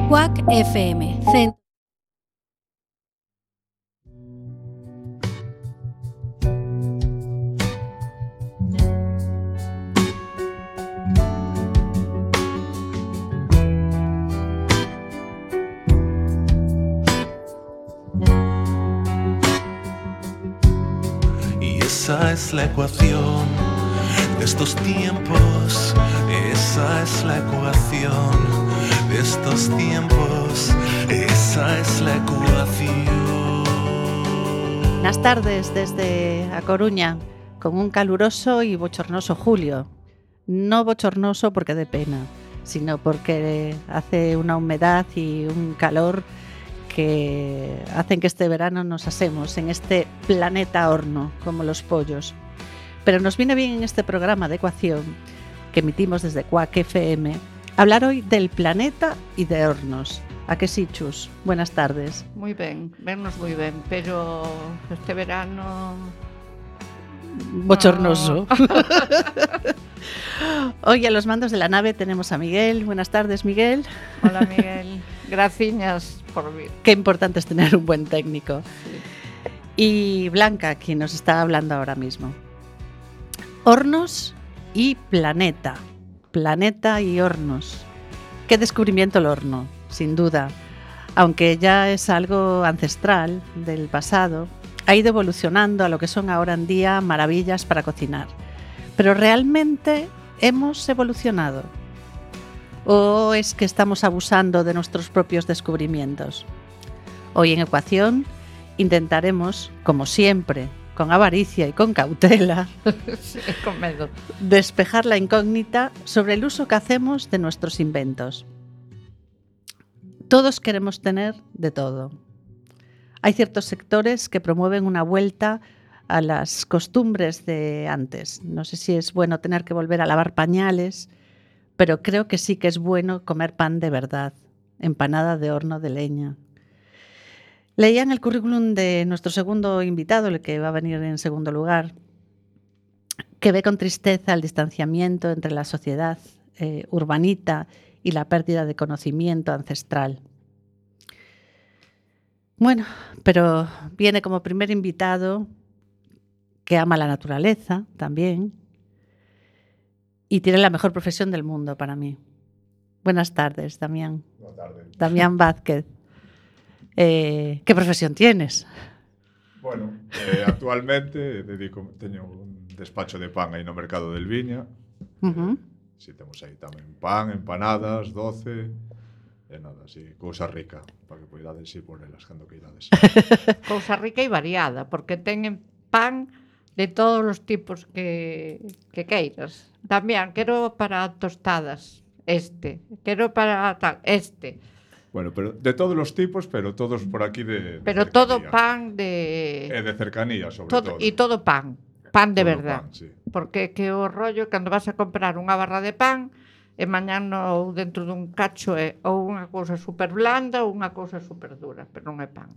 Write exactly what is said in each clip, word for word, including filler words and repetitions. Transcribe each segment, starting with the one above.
Cuac F M. Cent- Y esa es la ecuación de estos tiempos, esa es la ecuación de estos tiempos, esa es la ecuación. Buenas tardes desde A Coruña, con un caluroso y bochornoso julio. No bochornoso porque dé pena, sino porque hace una humedad y un calor que hacen que este verano nos asemos en este planeta horno, como los pollos. Pero nos viene bien en este programa de ecuación que emitimos desde Cuac F M hablar hoy del planeta y de hornos. A que sí, Chus? Buenas tardes. Moi ben, vennos moi ben, pero este verano... Bochornoso. No. Hoy a los mandos de la nave tenemos a Miguel. Buenas tardes, Miguel. Hola, Miguel. Graciñas por vir. Qué importante es tener un buen técnico. Sí. Y Blanca, quien nos está hablando ahora mismo. Hornos y planeta. Planeta y hornos. Qué descubrimiento el horno, sin duda. Aunque ya es algo ancestral del pasado, ha ido evolucionando a lo que son ahora en día maravillas para cocinar. Pero ¿realmente hemos evolucionado? ¿O es que estamos abusando de nuestros propios descubrimientos? Hoy en Ecuación intentaremos, como siempre, con avaricia y con cautela, sí, con medo, despejar la incógnita sobre el uso que hacemos de nuestros inventos. Todos queremos tener de todo. Hay ciertos sectores que promueven una vuelta a las costumbres de antes. No sé si es bueno tener que volver a lavar pañales, pero creo que sí que es bueno comer pan de verdad, empanada de horno de leña. Leía en el currículum de nuestro segundo invitado, el que va a venir en segundo lugar, que ve con tristeza el distanciamiento entre la sociedad eh, urbanita y la pérdida de conocimiento ancestral. Bueno, pero viene como primer invitado que ama la naturaleza también y tiene la mejor profesión del mundo para mí. Buenas tardes, Damián. Buenas tardes. Damián Vázquez. Eh, ¿Qué profesión tienes? Bueno, eh, actualmente dedico, teño un despacho de pan aí no mercado del Viña. Uh-huh. Eh, si temos aí tamén pan, empanadas, doce, e nada, así, cousa rica, para que poidades ir por elas cando que irades. cousa rica e variada, porque teñen pan de todos os tipos que, que queiras. Tamén quero para tostadas, este. Quero para tal, este. Bueno, pero de todos os tipos, pero todos por aquí de, de Pero cercanía. todo pan de... E de cercanía, sobre todo, todo. E todo pan, pan de todo verdad. Pan, sí. Porque que o rollo, cando vas a comprar unha barra de pan, e mañán no, dentro dun cacho é ou unha cousa super blanda ou unha cousa super dura, pero non é pan.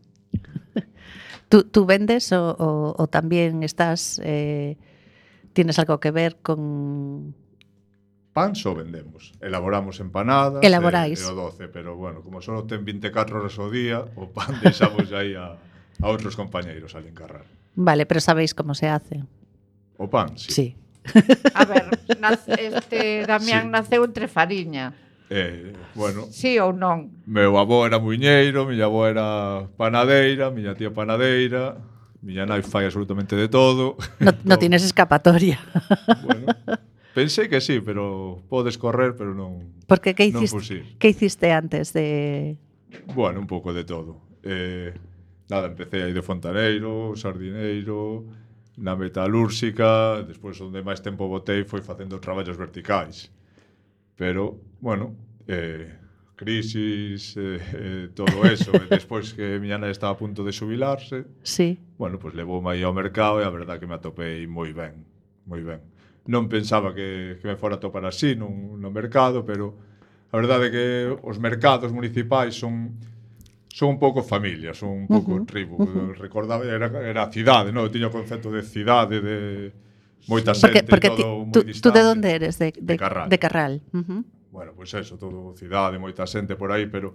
¿Tú, tú vendes o, o, o también estás, eh, tienes algo que ver con... Pan só vendemos. Elaboramos empanadas Elaboráis. E, e o doce, pero bueno, como só ten vinte e catro horas ao día, o pan deixamos aí a, a outros compañeiros al encarrar. Vale, pero sabéis como se hace. O pan, sí. Sí. A ver, nace, este Damián sí. Naceu entre fariña. Eh, bueno, sí ou non? Meu avó era muiñeiro, miña avó era panadeira, miña tía panadeira, miña nai fai absolutamente de todo. No, no tienes escapatoria. Bueno, pensei que sí, pero podes correr, pero non. Porque que non hiciste, que hiciste antes de... Bueno, un pouco de todo. Eh, nada, empecé aí de fontaneiro, sardineiro, na metalúrxica, despois onde máis tempo botei foi facendo traballos verticais. Pero, bueno, eh, crisis, eh, eh, todo eso, e despois que miña nai estaba a punto de xubilarse, sí. Bueno, pois pues levoume aí ao mercado e a verdad que me atopei moi ben, moi ben. Non pensaba que, que me fora a topar así nun, no mercado, pero a verdade é que os mercados municipais son son un pouco familia, son un pouco uh-huh, tribu. Uh-huh. Recordaba, era, era a cidade, non? Eu tiño o concepto de cidade, de moita xente, porque, porque todo moi tú, distante. Tú de onde eres? De, de, de Carral. De Carral. Uh-huh. Bueno, pois pues eso, todo cidade, moita xente por aí, pero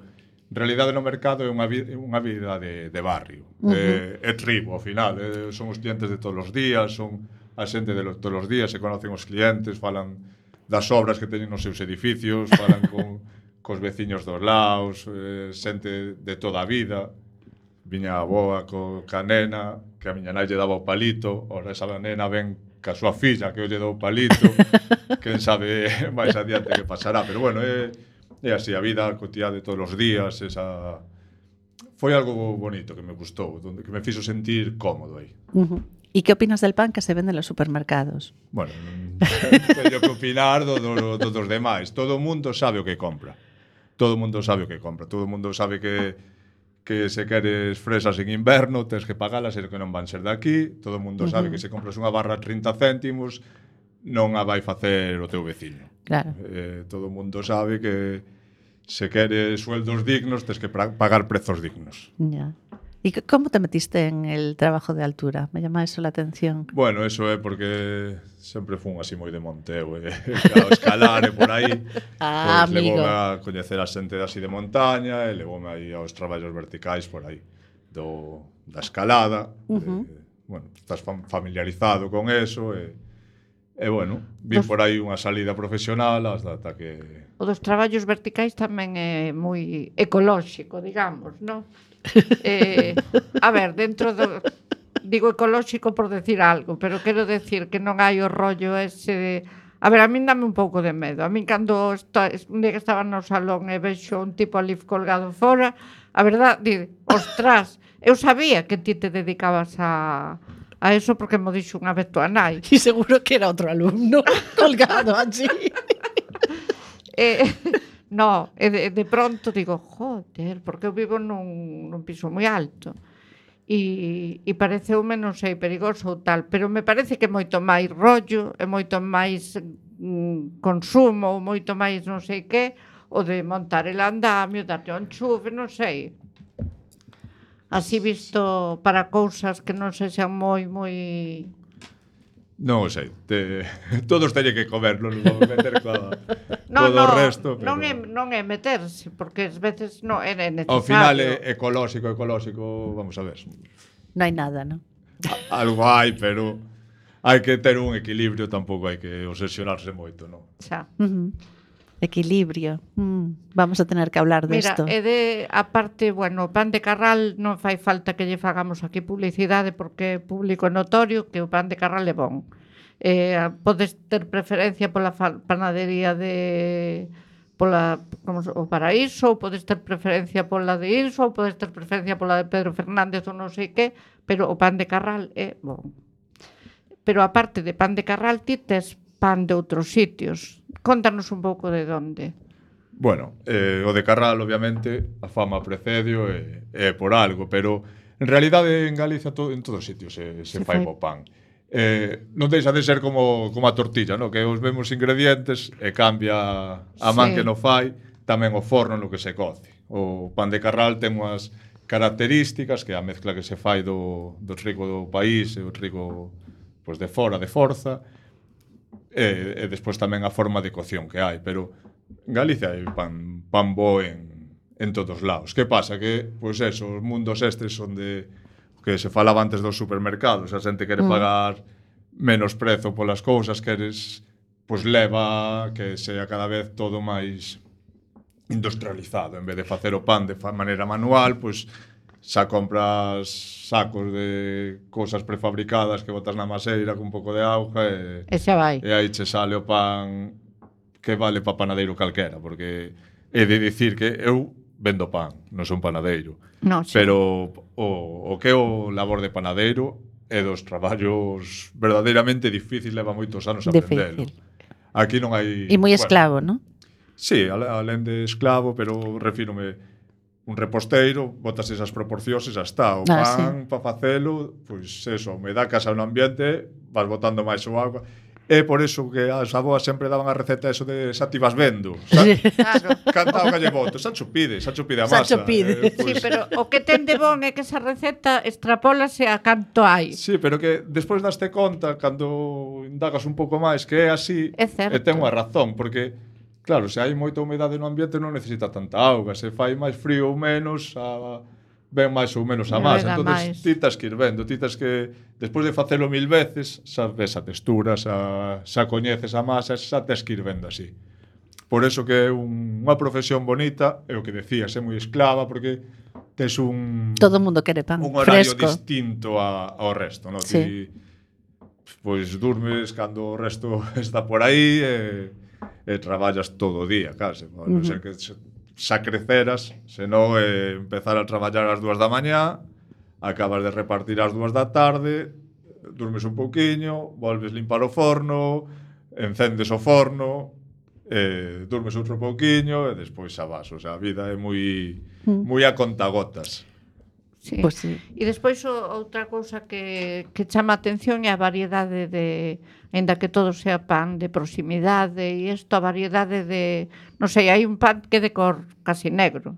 realidade no mercado é unha, vi, unha vida de, de barrio, Uh-huh. é, é tribo, ao final, é, son os clientes de todos os días, son a xente de los, todos os días, se conocen os clientes, falan das obras que teñen nos seus edificios, falan con, cos veciños dos lados, eh, xente de toda a vida. Viña a boa co, ca nena, que a miña nai lle daba o palito, ora esa nena ven ca súa filla que lle dou o palito, quen sabe máis adiante que pasará, pero bueno, é, é así, a vida cotiá de todos os días, esa... Foi algo bonito que me gustou, donde, que me fixo sentir cómodo aí. Uh-huh. E que opinas del pan que se vende en los supermercados? Bueno, teño que opinar do, do, do, dos demais. Todo o mundo sabe o que compra. Todo o mundo sabe o que compra. Todo o mundo sabe que, que se queres fresas en inverno, tens que pagalas e que non van ser de aquí. Todo o mundo uh-huh. sabe que se compras unha barra a trinta céntimos non a vai facer o teu veciño. Claro. Eh, todo o mundo sabe que se queres sueldos dignos, tens que pra- pagar prezos dignos. Ya. ¿Y c- cómo te metiste en el trabajo de altura? Me llama eso la atención. Bueno, eso é porque sempre fun así moi de monteo, e a escalar e por aí. Ah, Pois amigo. levoume a coñecer a xente así de montaña e levoume aí aos traballos verticais por aí do, da escalada. Uh-huh. de, bueno, estás fam- familiarizado con eso e, e bueno, vi Dos- por aí unha salida profesional hasta ata que... O dos traballos verticais tamén é moi ecolóxico, digamos, non? eh, a ver, dentro do... Digo ecolóxico por decir algo, pero quero decir que non hai o rollo ese de... A ver, a min dame un pouco de medo. A min cando está, un día que estaba no salón e vexo un tipo ali colgado fora, a verdad, di, ostras, eu sabía que ti te dedicabas a, a eso porque mo dixo unha vez tua nai. Y seguro que era otro alumno colgado allí. Eh, no, e de, de pronto digo, joder, porque eu vivo nun, nun piso moi alto e, e pareceume, non sei, perigoso ou tal, pero me parece que é moito máis rollo, é moito máis mm, consumo, ou moito máis non sei que, o de montar el andamio, darlle un chuve, non sei. Así visto para cousas que non se xan moi, moi... Non o sei, te, todos teñen que comer, non vou meter coa, No, todo no, o resto, pero... non é, non é meterse, porque ás veces non é necesario. Ao final é ecolóxico, ecolóxico, vamos a ver. No hay nada, ¿no? A- Algo hai, pero hai que ter un equilibrio, tampouco hai que obsesionarse moito, non? Xa. Uh-huh. Equilibrio. Mm, vamos a tener que hablar de Mira, esto. e de, aparte, bueno, o pan de Carral non fai falta que lle fagamos aquí publicidade porque é público e notorio que o pan de Carral é bon. Eh, podes ter preferencia pola fa- panadería de pola como se- o Paraíso, ou podes ter preferencia pola de Inso, ou podes ter preferencia pola de Pedro Fernández ou non sei que, pero o pan de Carral é bon. Pero aparte de pan de Carral, ti tes pan de outros sitios. Contanos un pouco de onde. Bueno, eh, o de Carral, obviamente, a fama precedio é, é por algo, pero en realidade en Galicia to, en todos os sitios se, se, Se fai fai. bo pan. Eh, non deixa de ser como, como a tortilla, no? Que os mesmos ingredientes e cambia a man Sí. que no fai, tamén o forno no que se coce. O pan de Carral ten unhas características que é a mezcla que se fai do, do trigo do país e o trigo pois, de fora, de forza, e, e despois tamén a forma de cocción que hai, pero en Galicia hai pan, pan bo en, en todos lados. Que pasa? Que, pois eso, os mundos estes son de que se falaba antes dos supermercados, a xente quere Mm. pagar menos prezo polas cousas, queres, pois leva que sea cada vez todo máis industrializado, en vez de facer o pan de fa- maneira manual, pois xa compras sacos de cousas prefabricadas que botas na maseira con un pouco de auga e, E xa vai. e aí che sale o pan que vale pa panadeiro calquera, porque é de dicir que eu vendo pan, non son panadeiro, No, sí. pero o, o que é o labor de panadeiro é dos traballos verdadeiramente difícil, leva moitos anos aprendelo. Difícil. Aquí non hai... Y muy bueno, esclavo, ¿no? Sí, ale- alén de esclavo, pero refírome un reposteiro, botas esas proporcións e xa está. O Ah, pan, pa facelo, pois eso, me dá casa no ambiente, vas botando máis o agua. É por iso que as aboas sempre daban a receta eso de xa ti vas vendo. Xa, Claro. cantao que lle boto, xa chupide, xa chupide a masa. Xa chupide. Sí, pero o que ten de bon é que esa receta extrapólase a canto hai. Sí, pero que despois daste conta, cando indagas un pouco máis, que é así, É certo. e ten unha razón, porque claro, se hai moita humedade no ambiente non necesita tanta auga, se fai máis frío ou menos, a, ven máis ou menos a masa. Entonces, ti tas que ir vendo, ti tas que, despois de facelo mil veces, sabes a textura, xa, xa coñeces a masa, xa tes que ir vendo así. Por eso que é un, unha profesión bonita, é o que decías, é moi esclava, porque tes un... Todo o mundo quere pan un horario fresco. distinto a, ao resto, non? Sí. Ti, pois durmes cando o resto está por aí e, e traballas todo o día, case. A non ser que xa creceras, senón eh, empezar a traballar ás dúas da mañá, acabas de repartir ás dúas da tarde, durmes un pouquiño, volves limpar o forno, encendes o forno, eh, durmes outro pouquiño e despois xa vas. O sea, a vida é moi moi a contagotas. Sí. Pois sí. E despois o, outra cousa que, que chama a atención é a variedade de, ainda que todo sea pan de proximidade, e isto a variedade de, non sei, hai un pan que é de cor casi negro.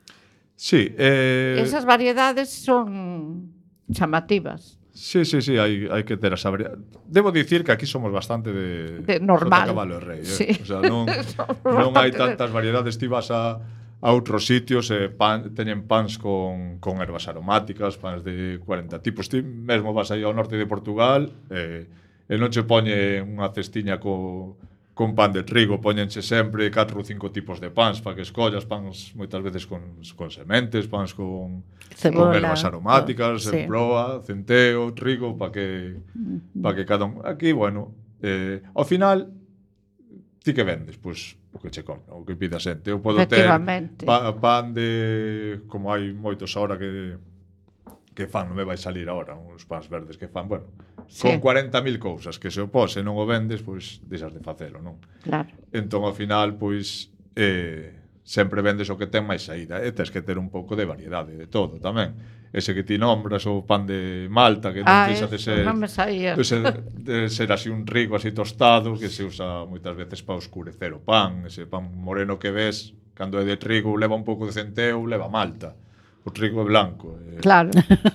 Sí, eh... Esas variedades son chamativas. Sí, sí, sí, hai, hai que ter esa variedade. Debo dicir que aquí somos bastante de, de normal. Sota Cabalo e Rei, eh? Sí. O sea, non, non hai tantas variedades. Ti vas a a outros sitios e eh, pan, teñen pans con, con ervas aromáticas, pans de cuarenta tipos. Ti mesmo vas aí ao norte de Portugal e, e non che poñe unha cestiña co, con pan de trigo, poñenche sempre catro ou cinco tipos de pans para que escollas, pans moitas veces con, con sementes, pans con, Cebola, con ervas aromáticas, sí. proa, centeo, trigo, para que, pa que cada un... Aquí, bueno, eh, ao final, ti que vendes? Pois o que che compra, o que pida xente. Eu podo ter pa, pan de... Como hai moitos ahora que que fan, non me vai salir ahora, uns pans verdes que fan, bueno, sí. Con cuarenta mil cousas que se opose non o vendes, pois deixas de facelo, non? Claro. Entón, ao final, pois, eh, sempre vendes o que ten máis saída, e tes que ter un pouco de variedade de todo tamén. Ese que ti nombras, o pan de Malta, que non ah, deixa de ser, non me saía. De ser, de ser así un rico así tostado, que se usa moitas veces para oscurecer o pan. Ese pan moreno que ves, cando é de trigo, leva un pouco de centeo, leva Malta. O trigo é blanco. Eh, claro.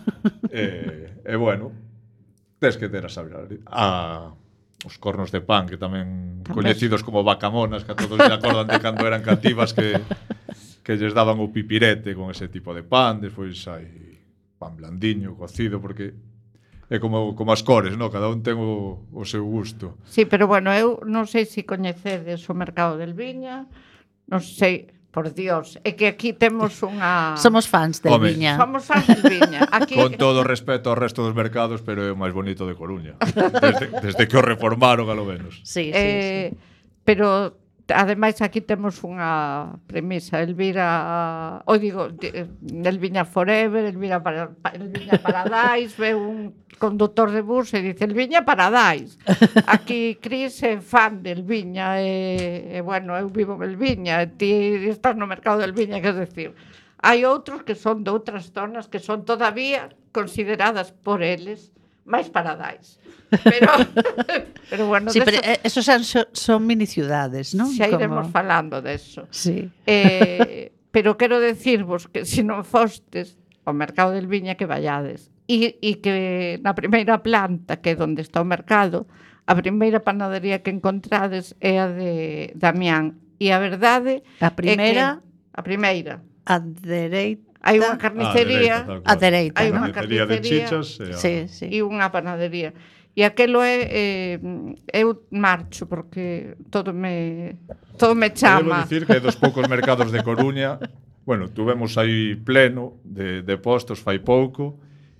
E, eh, eh, bueno, tes que ter a saber. A, os cornos de pan, que tamén, tamén coñecidos como vacamonas, que a todos se acordan de cando eran cativas, que, que lles daban o pipirete con ese tipo de pan. Despois hai pan blandiño, cocido, porque é como, como as cores, no? Cada un ten o, o seu gusto. Sí, pero bueno, eu non sei se coñecedes o mercado del Viña, non sei, por Dios, é que aquí temos unha... Somos fans del Home, Viña. Somos fans del Viña. Aquí... Con todo o respeto ao resto dos mercados, pero é o máis bonito de Coruña. Desde, desde que o reformaron, a lo menos. Sí, sí, eh, sí. Pero... Ademais, aquí temos unha premisa, Elvira, o digo, Elviña Forever, Elvira, para, Elviña Paradise, ve un conductor de bus e dice Elviña Paradise. Aquí Cris é fan de Elviña, e, e bueno, eu vivo en Elviña, e ti estás no mercado de Elviña, que decir, hai outros que son de outras zonas que son todavía consideradas por eles máis Paradise. Pero, pero bueno, sí, pero eso, esos son, son mini ciudades, ¿no? Xa iremos Como... falando deso. Sí. Eh, pero quero decirvos que se non fostes ao mercado del Viña que vallades e, e que na primeira planta, que é onde está o mercado, a primeira panadería que encontrades é a de Damián. E a verdade a primeira, é que a primeira a dereita, hai unha carnicería, a dereita, hai ¿no? unha carnicería de chichas e, a... sí, sí. e unha panadería. E aquelo é, eh, eu marcho porque todo me todo me chama. Debo dicir que é dos poucos mercados de Coruña, bueno, tuvemos aí pleno de, de postos fai pouco,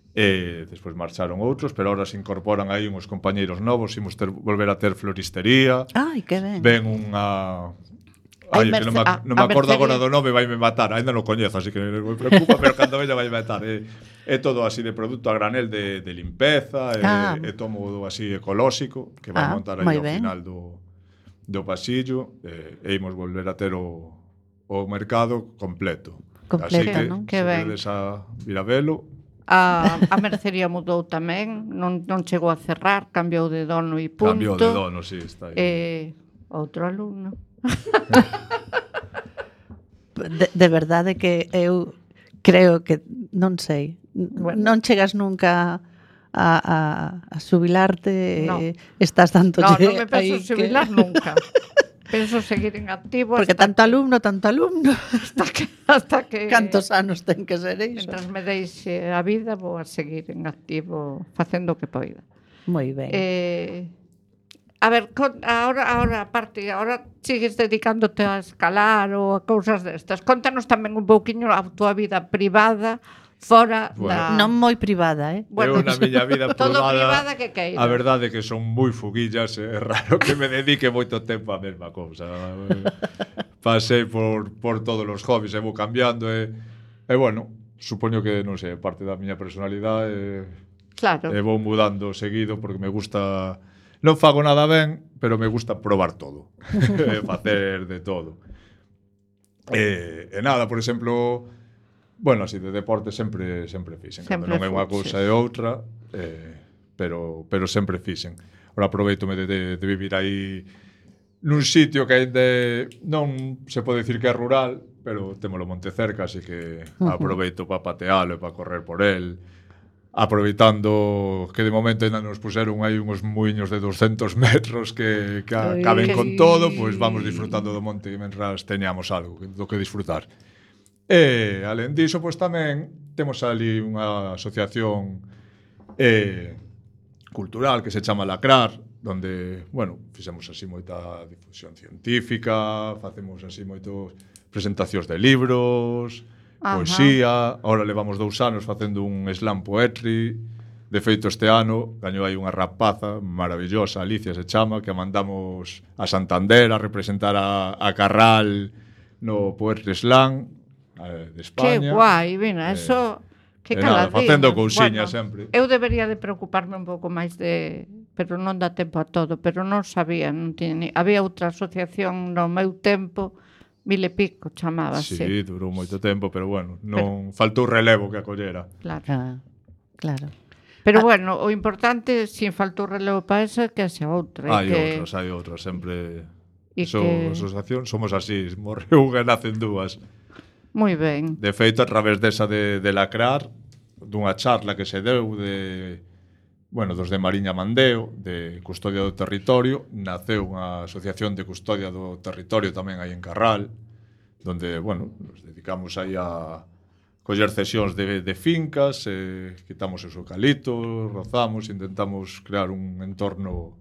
e despois marcharon outros, pero ahora se incorporan aí uns compañeiros novos, imos ter, volver a ter floristería. Ai, que ben. Ven unha... Ai, que non me, non me acordo agora do nome, vai me matar, ainda non coñezo, así que non me preocupa, pero cando veña vai me matar. É, é todo así de produto a granel de, de limpeza, ah. é, é todo así ecolóxico, que vai ah, montar aí ao ben. final do, do pasillo, e, e imos volver a ter o, o mercado completo. Completo, así que, non? se Que ben. vedes a Viravelo... A, a mercería mudou tamén, non, non chegou a cerrar, cambiou de dono e punto. Cambiou de dono, sí, está aí. Eh, outro alumno. de, de verdade que eu creo que, non sei, bueno. non chegas nunca a, a, a xubilarte, no. e estás tanto... No, non me penso xubilar que... nunca. penso seguir en activo Porque hasta, tanto alumno, tanto alumno. hasta que hasta que Cantos anos ten que ser iso? Mentras me deixe a vida, vou a seguir en activo facendo o que poida. Moi ben. Eh, a ver, con, ahora, ahora, aparte, ahora sigues dedicándote a escalar ou a cousas destas. Contanos tamén un pouquiño a tua vida privada fora Bueno. da... Non moi privada, eh? Bueno, Eu na miña vida todo privada, privada que queiras. a verdade é que son moi fuguillas, é raro que me dedique moito tempo á mesma cousa. Pasei por, por todos os hobbies e vou cambiando e, e bueno, supoño que, non sei, parte da miña personalidade e, Claro. e vou mudando seguido porque me gusta... Non fago nada ben, pero me gusta probar todo. E facer de todo. E, e nada, por exemplo... Bueno, así de deporte sempre sempre fixen, cando Sempre non é unha fixes. cousa e outra, eh, pero pero sempre fixen. Ora aproveitome de, de, de vivir aí nun sitio que aínda non se pode dicir que é rural, pero témolo monte cerca, así que aproveito para patealo e para correr por el. Aproveitando que de momento ainda nos puseron aí uns muiños de doscientos metros que, que Ai, caben que con sí. todo, pois vamos disfrutando do monte mentras teñamos algo do que disfrutar. E, alén diso, pois tamén temos ali unha asociación eh, cultural que se chama Lacrar, donde, bueno, fixemos así moita difusión científica, facemos así moitos presentacións de libros, Ajá. poesía, ahora levamos dous anos facendo un slam poetry. De feito, este ano gañou aí unha rapaza maravillosa, Alicia se chama, que a mandamos a Santander a representar a, a Carral no Poetry Slam eh, de España. Que guai, mira, Eh, eso... Que e nada, caladiños. facendo cousiñas sempre. Eu debería de preocuparme un pouco máis de... Pero non dá tempo a todo, pero non sabía, non tiña ni... Había outra asociación no meu tempo, mil e pico chamábase. Sí, durou moito tempo, pero bueno, non faltou relevo que acollera. Claro. Ah, claro. Pero Ah. bueno, o importante, sin faltou relevo para esa, que haxa outra. e Hai que... outras, hai outras, sempre... E So, que- asociación, somos así, morreu unha e nacen dúas. Moi ben. De feito, a través desa de, de Lacrar, dunha charla que se deu de, bueno, dos de Mariña Mandeo, de Custodia do Territorio, naceu unha asociación de custodia do territorio tamén aí en Carral, donde, bueno, nos dedicamos aí a coller cesións de, de fincas, eh, quitamos os eucaliptos, rozamos, intentamos crear un entorno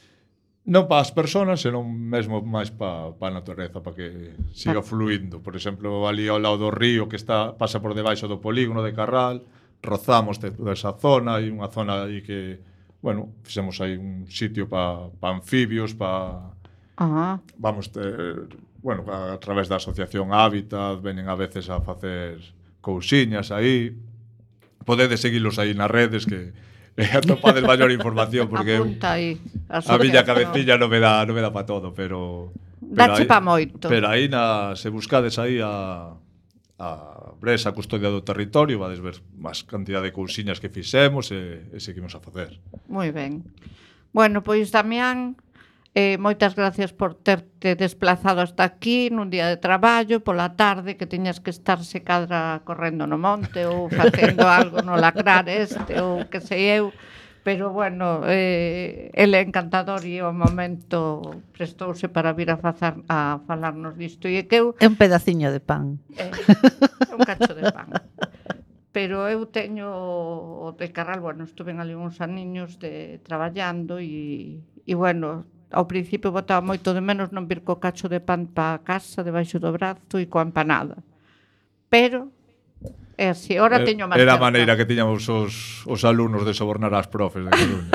non para as persoas, senón mesmo máis para pa a natureza, para que siga fluindo. Por exemplo, ali ao lado do río que está pasa por debaixo do polígono de Carral, rozamos de toda esa zona, hai unha zona aí que, bueno, fixemos aí un sitio para pa anfibios, para Ah, vamos ter, bueno, a, a través da asociación Hábitat, venen a veces a facer cousiñas aí. Podedes seguilos aí nas redes que e atopades maior información porque eu, apunta aí. a miña cabecilla non me dá non me dá para todo, pero Dache aí- pa moito. Pero aí na se buscades aí a a Bresa Custodia do Territorio, vades ver máis cantidad de cousiñas que fixemos e, e seguimos a facer. Moi ben. Bueno, pois Damián, eh, moitas gracias por terte desplazado hasta aquí nun día de traballo, pola tarde que tiñas que estarse cadra correndo no monte ou facendo algo no Lacrar este ou que sei eu, pero bueno, eh, ele é encantador e o momento prestouse para vir a, fazar, a falarnos disto e que eu É un pedaciño de pan. eh, un cacho de pan. Pero eu teño o de Carral, bueno, estuve ali uns aniños de traballando e, e bueno, ao principio botaba moito de menos non vir co cacho de pan para casa debaixo do brazo e coa empanada. Pero é así, ora Eh, teño máis Era a cerca. maneira que tiñamos os, os alumnos de sobornar ás profes de Coruña.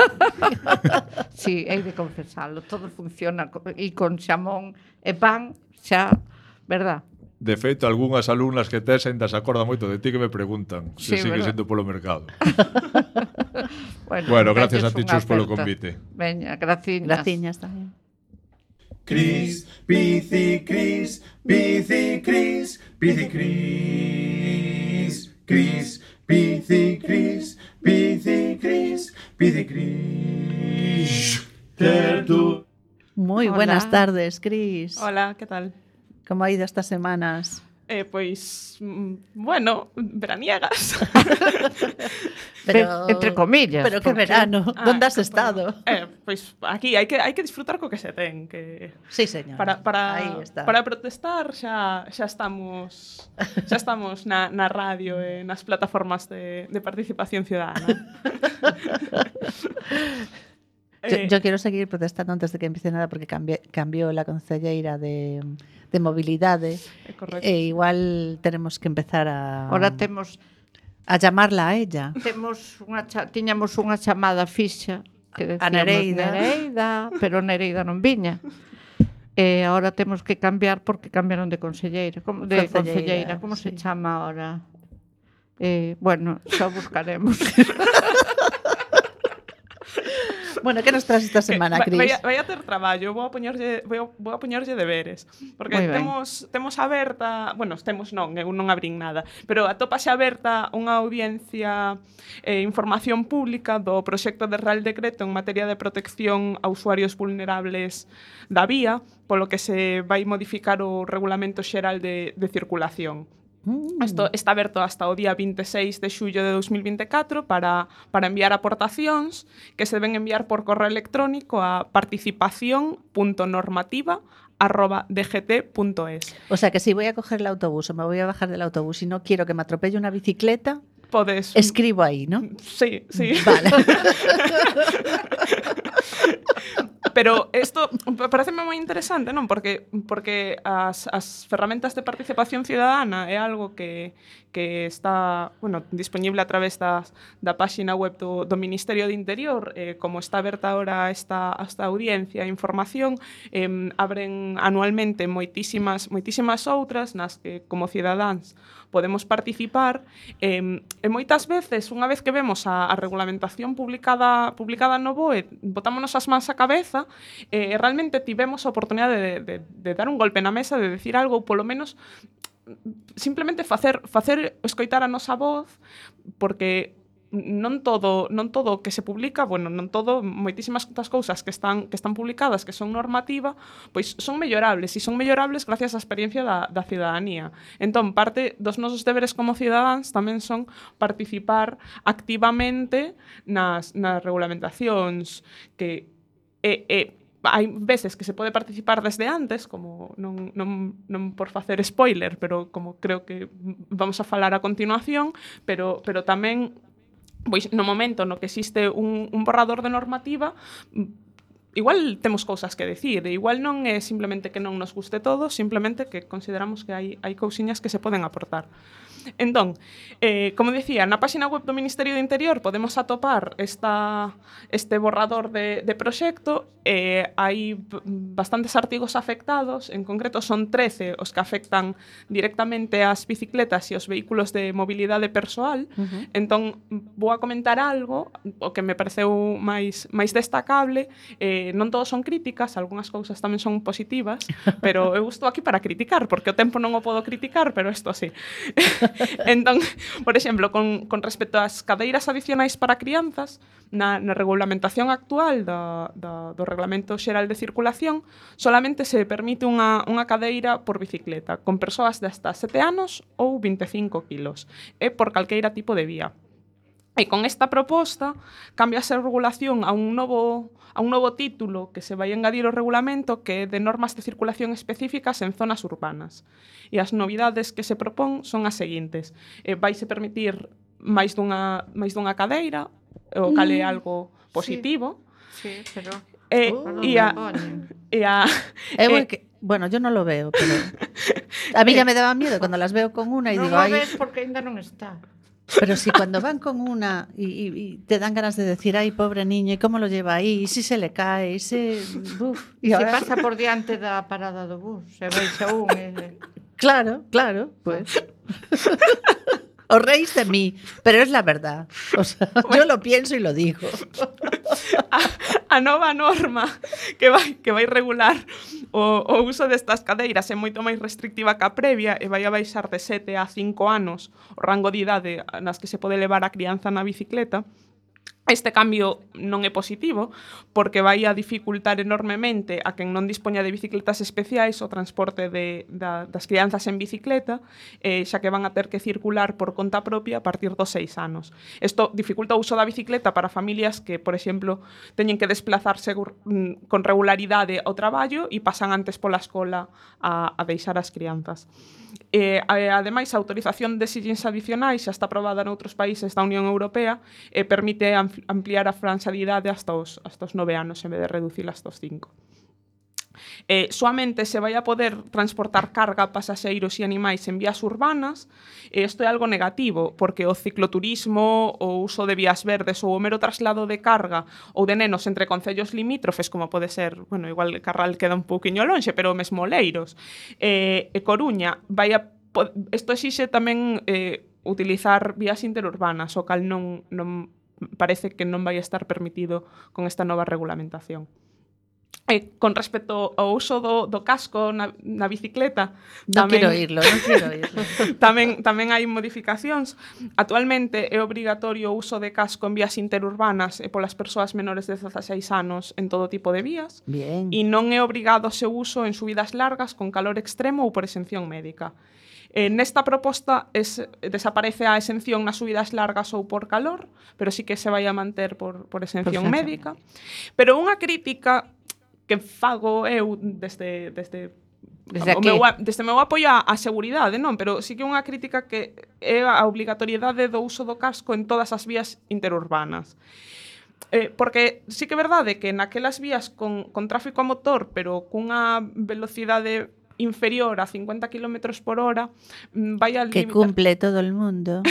Sí, hei de confesalo, todo funciona co- e con xamón e pan xa, verdad? De feito, algunhas alumnas que tes ainda se acordan moito de ti que me preguntan Sí, se sigue verdad. sendo polo mercado. Bueno, Bueno, gracias a dalles ti, unha Chus, polo aperta. convite. Veña, graciñas. Graciñas tamén. Cris, bici, Cris, bici, Cris, bici, Cris, Cris, bici, Cris, bici, Cris, bici, Cris. Moi Hola. buenas tardes, Cris. Hola, ¿qué tal? Como ha ido estas semanas? eh, pois, mm, bueno, veraniegas. Pero, entre comillas, Pero que porque- verano, Ah, donde has que, estado? bueno, Eh, pois aquí hai que hai que disfrutar co que se ten, que Sí, señor. para para Aí está. para protestar xa xa estamos xa estamos na na radio e nas plataformas de de participación ciudadana. Yo, Eh, yo quiero seguir protestando antes de que empiece nada porque cambié, cambió la concelleira de, de mobilidade é correcto. e igual tenemos que empezar a, Ahora temos a llamarla a ella. temos unha cha, tiñamos unha chamada fixa que A decíamos Nereida. Nereida, pero Nereida non viña. E agora temos que cambiar porque cambiaron de conselleira, como de Concelleira, conselleira, como sí. se chama ahora? Eh, bueno, xa buscaremos. Bueno, que nos traes esta Que semana, vai- Cris? vai, a, vai a ter traballo, vou a poñerlle vou, a- vou a poñerlle deberes, porque Moi ben. temos temos aberta, bueno, temos non, eu non abrín nada, pero atópase aberta unha audiencia eh, información pública do proxecto de Real Decreto en materia de protección a usuarios vulnerables da vía, polo que se vai modificar o Regulamento Xeral de, de Circulación. Mm. Isto está aberto hasta o día veintiséis de xullo de dos mil vinte e catro para, para enviar aportacións que se deben enviar por correo electrónico a participación punto normativa arroba d g t punto es. O sea que si voy a coger el autobús o me voy a bajar del autobús y no quiero que me atropelle una bicicleta, Podes... escribo ahí, ¿no? Sí, sí. Vale. Pero isto pareceme moi interesante, non? Porque porque as, as ferramentas de participación ciudadana é algo que, que está, bueno, disponible a través das, da páxina web do, do Ministerio de Interior, eh, como está aberta ahora esta, esta audiencia e información, eh, abren anualmente moitísimas, moitísimas outras nas que como cidadáns podemos participar eh, e moitas veces, unha vez que vemos a, a regulamentación publicada publicada no B O E, botámonos as mans á cabeza e eh, realmente tivemos a oportunidade de, de, de dar un golpe na mesa, de decir algo, ou polo menos simplemente facer facer escoitar a nosa voz, porque non todo non todo o que se publica, bueno, non todo, moitísimas das cousas que están que están publicadas, que son normativa, pois son mellorables, e son mellorables gracias á experiencia da, da cidadanía. Entón, parte dos nosos deberes como cidadáns tamén son participar activamente nas, nas regulamentacións que e, e hai veces que se pode participar desde antes, como non, non, non por facer spoiler, pero como creo que vamos a falar a continuación, pero, pero tamén pois no momento no que existe un, un borrador de normativa, igual temos cousas que decir, e igual non é simplemente que non nos guste todo, simplemente que consideramos que hai, hai cousiñas que se poden aportar. Entón, eh, como dicía, na páxina web do Ministerio de Interior podemos atopar esta, este borrador de, de proxecto, e eh, hai bastantes artigos afectados, en concreto son trece os que afectan directamente ás bicicletas e aos vehículos de mobilidade persoal. Uh-huh. Entón, vou a comentar algo, o que me pareceu máis, máis destacable, eh, non todos son críticas, algunhas cousas tamén son positivas, pero eu estou aquí para criticar, porque o tempo non o podo criticar, pero isto sí. Entón, por exemplo, con, con respecto ás cadeiras adicionais para crianzas, na, na regulamentación actual do, do, do Reglamento Xeral de Circulación, solamente se permite unha, unha cadeira por bicicleta, con persoas de hasta sete anos ou veinticinco kilos, e por calqueira tipo de vía. E con esta proposta cámbiase a regulación a un novo a un novo título que se vai engadir ao regulamento, que é de normas de circulación específicas en zonas urbanas. E as novidades que se propón son as seguintes: eh, vaise permitir máis dunha máis dunha cadeira, o cal é algo positivo. Sí, pero E, Oh. e a, e a, Eu eh, é que, bueno, yo non lo veo, pero a mí ya me daba miedo cuando las veo con una y non digo, o ay, ves porque ainda non está. pero si cuando van con una y, y, y te dan ganas de decir, ay, pobre niño, ¿y cómo lo lleva ahí? ¿Y si se le cae? ¿Y si...? Uf, y Se ahora... pasa por diante da parada do bus, se baixa un e... Claro, claro, pues... Os reís de mí, pero es la verdad. O sea, yo lo pienso y lo digo. a, a nova norma que vai, que vai regular o, o uso destas cadeiras é moito máis restrictiva que a previa e vai a baixar de sete a cinco anos o rango de idade nas que se pode levar a crianza na bicicleta. Este cambio non é positivo porque vai a dificultar enormemente a quen non dispoña de bicicletas especiais o transporte de, da, das crianzas en bicicleta, eh, xa que van a ter que circular por conta propia a partir dos seis anos. Isto dificulta o uso da bicicleta para familias que, por exemplo, teñen que desplazarse con regularidade ao traballo e pasan antes pola escola a, a deixar as crianzas. Eh, ademais, a autorización de sillíns adicionais xa está aprobada noutros países da Unión Europea e permite ampliar a franxa de idade hasta os, hasta os nove anos en vez de reducila hasta os cinco. Eh, soamente se vai a poder transportar carga, pasaxeiros e animais en vías urbanas, e isto é algo negativo, porque o cicloturismo, o uso de vías verdes ou o mero traslado de carga ou de nenos entre concellos limítrofes, como pode ser, bueno, igual Carral queda un pouquiño lonxe, pero mesmo Oleiros, eh, e Coruña, vai a, isto exixe tamén eh, utilizar vías interurbanas, o cal non, non parece que non vai a estar permitido con esta nova regulamentación. Eh, con respecto ao uso do, do casco na, na bicicleta, non tamén, quero oírlo, non quero oírlo. tamén, tamén hai modificacións. Actualmente é obrigatorio o uso de casco en vías interurbanas e polas persoas menores de dezaseis anos en todo tipo de vías. Bien. E non é obrigado o seu uso en subidas largas con calor extremo ou por exención médica. Eh, nesta proposta es, desaparece a exención nas subidas largas ou por calor, pero sí que se vai a manter por, por exención Por médica. Pero unha crítica que fago eu desde, desde, Desde o aquí. meu, desde o meu apoio á seguridade, non? Pero sí que unha crítica que é a obligatoriedade do uso do casco en todas as vías interurbanas. Eh, porque sí que é verdade que naquelas vías con, con tráfico a motor, pero cunha velocidade inferior a cincuenta kilómetros por hora, vai a que limitar, cumple todo el mundo.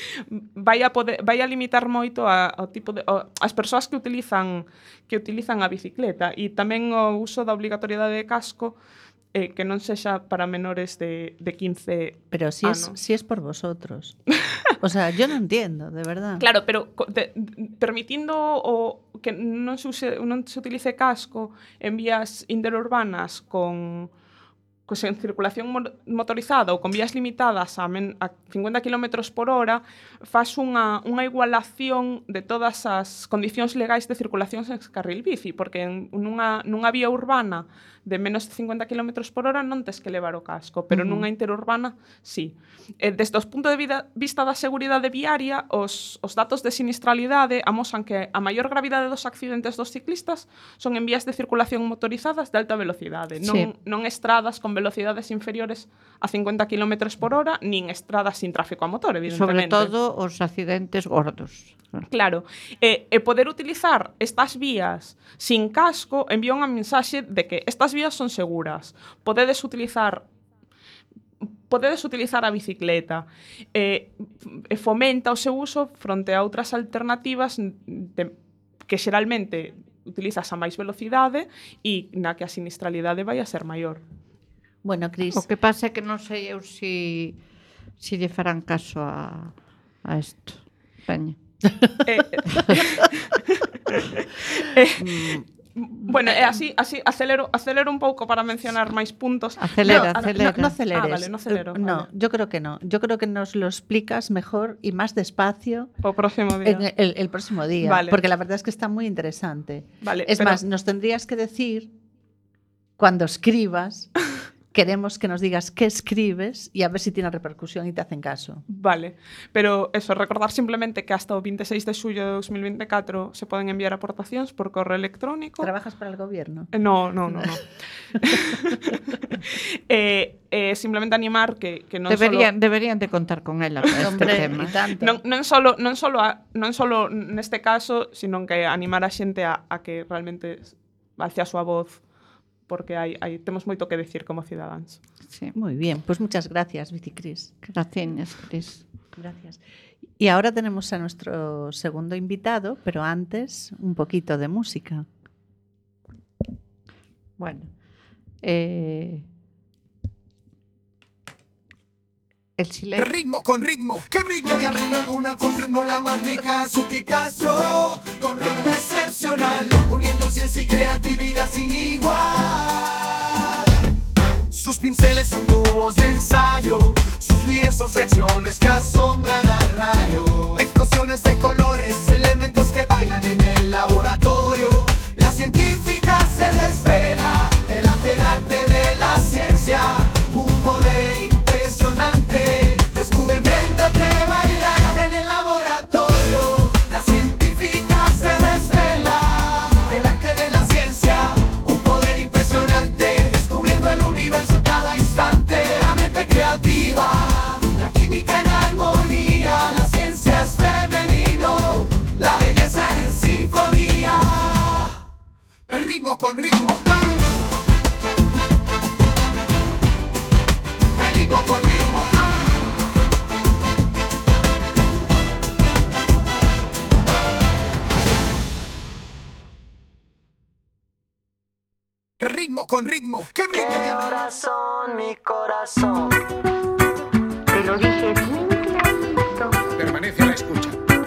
vai a poder vai a limitar moito a, ao tipo de ao, as persoas que utilizan que utilizan a bicicleta, e tamén o uso da obrigatoriedade de casco eh, que non sexa para menores de, de quince Pero si es, anos. si es por vosotros. O sea, yo no entiendo, de verdad. Claro, pero de, de, permitindo o que non se, use, non se utilice casco en vías interurbanas con pues en circulación motorizada ou con vías limitadas a, men, a cincuenta kilómetros por hora, faz unha, unha igualación de todas as condicións legais de circulación sen carril bici, porque en, nunha, nunha vía urbana de menos de cincuenta kilómetros por hora non tes que levar o casco, pero uh-huh. nunha interurbana, sí. Eh, desde o punto de vida, vista da seguridade viaria, os, os datos de sinistralidade amosan que a maior gravidade dos accidentes dos ciclistas son en vías de circulación motorizadas de alta velocidade, non, Sí. non estradas con velocidades inferiores a cincuenta kilómetros por hora, nin estradas sin tráfico a motor, Sobre evidentemente. todo os accidentes gordos. Claro, e, e poder utilizar estas vías sin casco envía unha mensaxe de que estas vías son seguras. Podedes utilizar podedes utilizar a bicicleta. E, e fomenta o seu uso fronte a outras alternativas de, que xeralmente utilizas a máis velocidade e na que a sinistralidade vai a ser maior. Bueno, Cris, O que pasa é que non sei eu si, si lle farán caso a, a isto. Veña. Eh, eh, bueno, é así, así acelero, acelero un pouco para mencionar máis puntos. Acelera, no, acelera. No, no aceleres. Ah, vale, no acelero. No, vale. yo creo que no. Yo creo que nos lo explicas mejor y más despacio O próximo día. en el, el próximo día. Vale. Porque la verdad es que está muy interesante. Vale, es pero- más, nos tendrías que decir, cuando escribas, queremos que nos digas qué escribes y a ver si tiene repercusión y te hacen caso. Vale, pero eso, recordar simplemente que hasta o veintiséis de xullo de dos mil veinticuatro se poden enviar aportacións por correo electrónico. ¿Trabajas para el gobierno? Eh, No, no, no, no. eh, eh, simplemente animar que, que non Deberían, solo... deberían de contar con ela para este Hombre, tema. y tanto. Non, non solo non solo a, non solo neste caso, sino que animar a xente a, a que realmente alce a súa voz, porque hai, hai temos moito que decir como cidadáns. Sí. Muy bien, pues muchas gracias, Vicicris. Gracias, Cris. Gracias. Y ahora tenemos a nuestro segundo invitado, pero antes un poquito de música. Bueno, eh, el silencio. Ritmo con ritmo, que ritmo y arreglo una con ritmo la mágica su Picasso, con ritmo excepcional, uniendo ciencia y creatividad sin igual. Sus pinceles son dúos de ensayo, sus lienzos secciones que asombran al rayo, explosiones de colores, elementos que bailan. con ritmo. ¡Qué ritmo! ¿Qué horas son, mi corazón? Te lo dije bien clarito. Permanece a la escucha.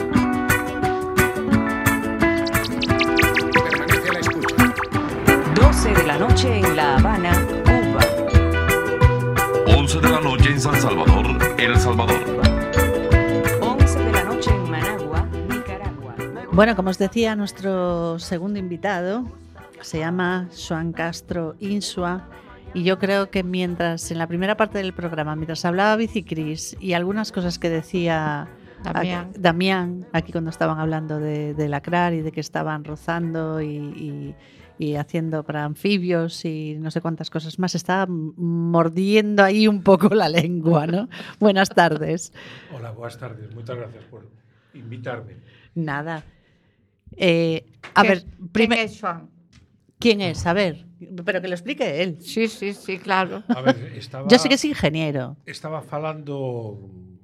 Permanece a la escucha. doce de la noche en La Habana, Cuba. once de la noche en San Salvador, El Salvador. once de la noche en Managua, Nicaragua. Bueno, como os decía, nuestro segundo invitado se llama Xoán Castro Insua, y yo creo que mientras en la primera parte del programa, mientras hablaba Bicicris y algunas cosas que decía Damián, aquí, Damián, aquí cuando estaban hablando de, de lacrar y de que estaban rozando y, y, y haciendo para anfibios y no sé cuántas cosas más, estaba mordiendo ahí un poco la lengua, ¿no? Buenas tardes. Hola, buenas tardes. Muchas gracias por invitarme. Nada. Eh, a ¿Qué- ver, ¿Quién primer, es Xoán? ¿quién es? A ver, pero que lo explique él. Sí, sí, sí, claro. A ver, estaba, Yo sé que es ingeniero. estaba falando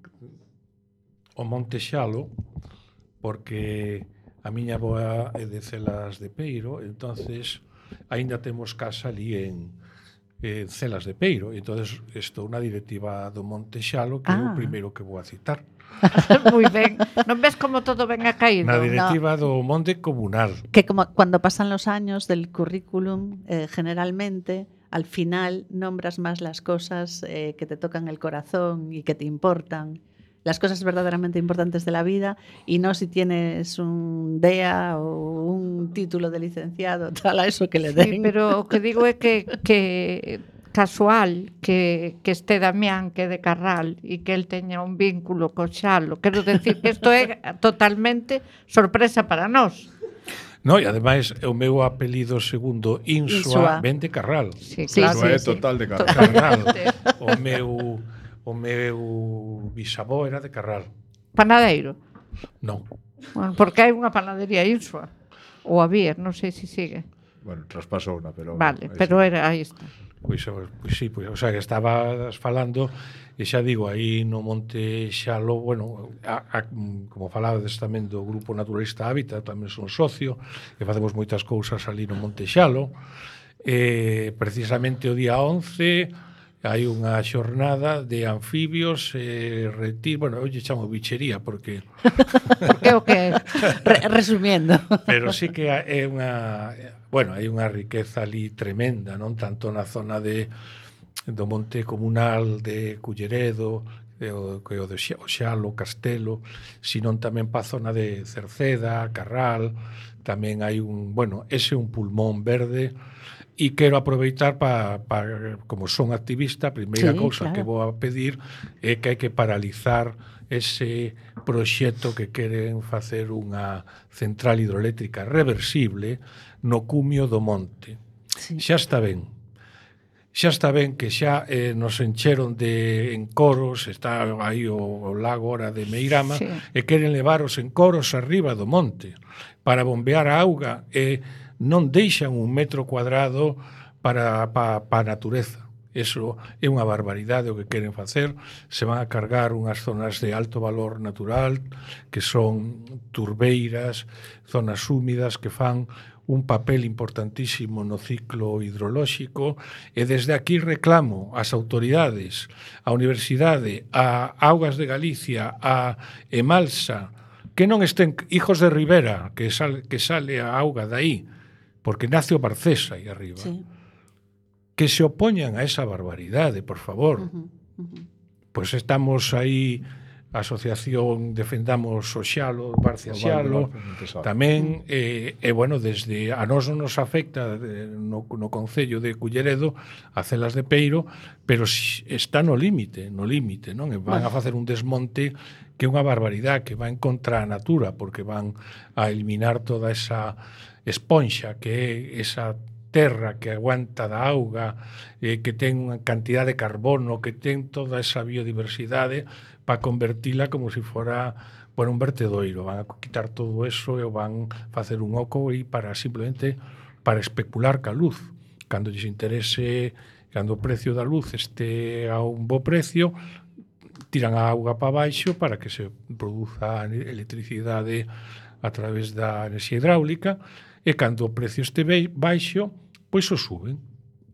o Monte Xalo porque a miña avoa é de Celas de Peiro, entonces aínda temos casa ali en, en Celas de Peiro, entonces estou na directiva do Monte Xalo, que ah. é o Ah. primeiro que vou a citar. Moi ben. Non ves como todo ben a caído? Na directiva no. do Monte Comunal. Que como cuando pasan los años del currículum, eh, generalmente al final nombras más las cosas eh, que te tocan el corazón y que te importan, las cosas verdaderamente importantes de la vida, y no si tienes un D E A o un título de licenciado, tal, a eso que le den. Sí, pero o que digo é que, que casual que, que este Damián que é de Carral e que el teña un vínculo co Xalo. Quero decir que isto é totalmente sorpresa para nós. No, e ademais o meu apelido segundo Insua, Insua. ven de Carral. Sí, Sí, claro. Iso é sí. total de cara. Carral. O meu o meu bisavó era de Carral. Panadeiro. Non. Bueno, porque hai unha panadería Insua. Ou había, non sei se sigue. Bueno, traspasou unha, pero... Vale, aí pero sí. era aí está. Pois, pois sí, pois, o sea, que estabas falando e xa digo, aí no Monte Xalo, bueno, a, a, como falabades tamén do Grupo Naturalista Hábitat, tamén son socio, e facemos moitas cousas ali no Monte Xalo. Eh, precisamente o día once hai unha xornada de anfibios e eh, retir, bueno, eu lle chamo bichería porque Porque o que Re- resumiendo. pero sí que é unha, bueno, hai unha riqueza ali tremenda, non tanto na zona de do Monte Comunal de Culleredo, de, o, que o de Xa- o Xalo, Castelo, senón tamén pa zona de Cerceda, Carral, tamén hai un, bueno, ese é un pulmón verde. E quero aproveitar para, pa, como son activista, a primeira Sí, cousa claro. que vou a pedir é que hai que paralizar ese proxecto que queren facer unha central hidroeléctrica reversible no cumio do monte. Sí. Xa está ben. Xa está ben que xa eh, nos encheron de encoros, está aí o, o lago ora de Meirama, Sí. e queren levar os encoros arriba do monte para bombear a auga e non deixan un metro cuadrado para, para, para a natureza. Eso é unha barbaridade o que queren facer. Se van a cargar unhas zonas de alto valor natural, que son turbeiras, zonas húmidas que fan un papel importantísimo no ciclo hidrolóxico, e desde aquí reclamo ás autoridades, á Universidade, a Augas de Galicia, a Emalsa, que non estén hijos de Ribera, que sale, que sale a auga daí, porque nace o Barcesa aí arriba. Sí. Que se opoñan a esa barbaridade, por favor. Uh-huh, uh-huh. Pois estamos aí, a asociación Defendamos o Xalo, Barcia O Xalo, Val do Barcia, tamén, e, e bueno, desde a nós non nos afecta eh, no, no Concello de Culleredo, a Celas de Peiro, pero si, está no límite, no límite, non? E van a facer un desmonte que é unha barbaridade, que va en contra a natura, porque van a eliminar toda esa esponxa, que é esa terra que aguanta da auga, eh, que ten unha cantidad de carbono, que ten toda esa biodiversidade, para convertila como se fora, bueno, un vertedoiro. Van a quitar todo eso e van facer un oco e para simplemente para especular ca luz. Cando lles interese, cando o precio da luz este a un bo precio, tiran a auga para baixo para que se produza electricidade a través da enerxía hidráulica, e cando o precio este baixo, pois o suben.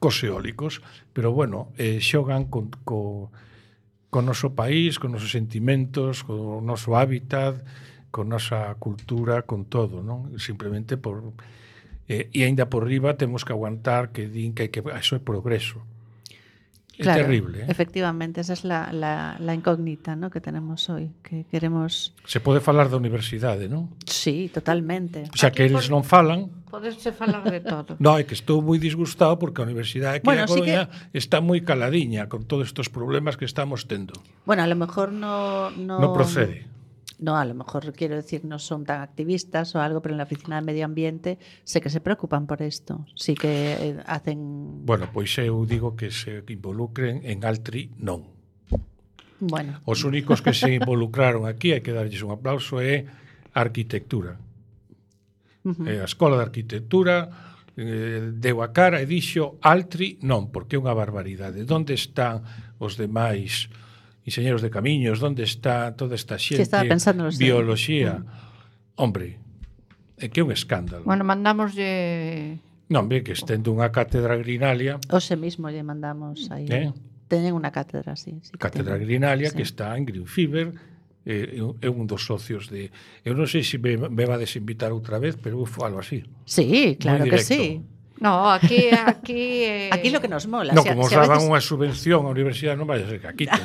cos eólicos, pero bueno, eh, xogan con, co, con noso país, con nosos sentimentos, con o noso hábitat, con nosa cultura, con todo, non? Simplemente por... Eh, e aínda por riba temos que aguantar que din que, que eso é progreso. É claro, terrible, ¿eh? Efectivamente, esa es la, la, la incógnita, ¿no?, que tenemos hoy, que queremos... Se pode falar da universidade, non? Sí, totalmente. Xa que eles non falan... Poderse falar de todo. No, é que estou moi disgustado porque a Universidade aquí Bueno, de Coruña sí que... está moi caladiña con todos estes problemas que estamos tendo. Bueno, a lo mejor no... No, no procede. No, a lo mejor, quiero decir, no son tan activistas o algo, pero en la Oficina de Medio Ambiente sé que se preocupan por esto. Sí que eh, hacen... Bueno, pois eu digo que se involucren en Altri, non. Bueno. Os únicos que se involucraron aquí, hai que darlles un aplauso, é a arquitectura. Uh-huh. Eh, a Escola de Arquitectura eh, deu a cara e dixo Altri non, porque é unha barbaridade. Donde están os demais ingenieros de camiños, onde está toda esta xente, sí, bioloxía? Mm. Hombre, é que é un escándalo. Bueno, mandamoslle... Non, ve que estendo unha cátedra grinalia... Ose mismo lle mandamos aí. Eh? Teñen unha cátedra, sí. sí cátedra teñen. grinalia sí. que está en Greenfiber, é eh, un dos socios de... Eu non sei se me, me va a desinvitar outra vez, pero eu falo así. Sí, claro que sí. No, aquí aquí eh... aquí lo que nos mola. No, si como a, os si daban veces... unha subvención á universidade, non vai a ser que a quiten.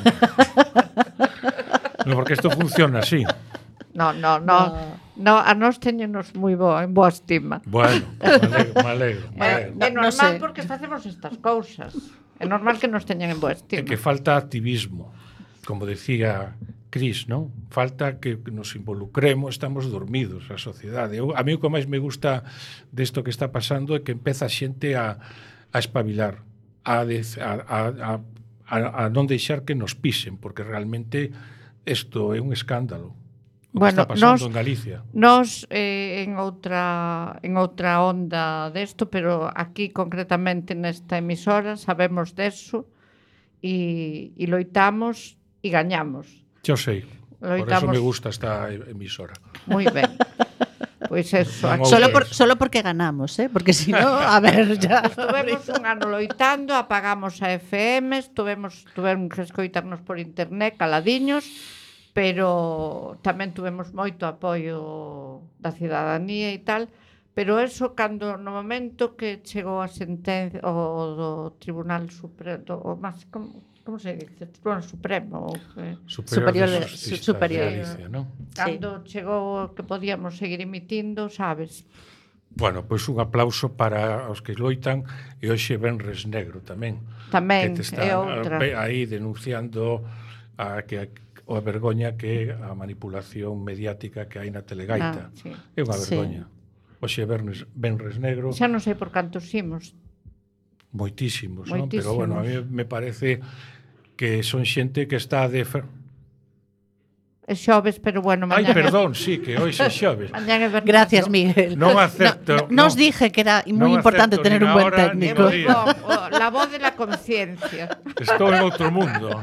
No, porque isto funciona así. No, no, no. No, a nós teñenos moi boa, en boa estima. Bueno, me alegro, me alegro. Me alegro. É, é normal no sé. Porque facemos estas cousas. É normal que nos teñan en boa estima. É que falta activismo, como decía Cris, non? Falta que nos involucremos, estamos dormidos a sociedade. Eu, a mí o que máis me gusta desto que está pasando é que empeza a xente a, a espabilar, a, a, a, a, a non deixar que nos pisen, porque realmente isto é un escándalo. O bueno, que está pasando nos, en Galicia. Nos eh, en outra en outra onda desto, pero aquí concretamente nesta emisora sabemos deso e, e loitamos e gañamos. Yo sei. Loitamos. Por eso me gusta esta emisora. Moi ben. Pois eso. Non solo, por, solo porque ganamos, ¿eh? Porque si no, a ver, ya... Estuvemos un ano loitando, apagamos a F M, estuvemos, tuvemos que escoitarnos por internet caladiños, pero tamén tuvemos moito apoio da cidadanía e tal, pero eso cando no momento que chegou a sentencia o do Tribunal Supremo, o máis como como se dice, Tribunal Supremo, eh? Superior de Justicia Superior de Galicia, ¿no? Cando sí. chegou que podíamos seguir emitindo, sabes? Bueno, pois un aplauso para os que loitan e hoxe Venres Negro tamén. Tamén, que te están é outra. aí denunciando a que a vergoña que a manipulación mediática que hai na Telegaita. Ah, sí. É unha vergoña. Sí. Hoxe Venres, Venres Negro... Xa non sei por cantos imos. Moitísimos, Moitísimos. non? Pero bueno, a mí me parece que son xente que está de... Fer... É xoves, pero bueno, mañá... Ai, perdón, sí, que hoxe é xoves. Gracias, Miguel. Non acepto... No, no, nos dije que era moi importante tener un buen técnico. Oh, la voz de la conciencia. Estou en outro mundo.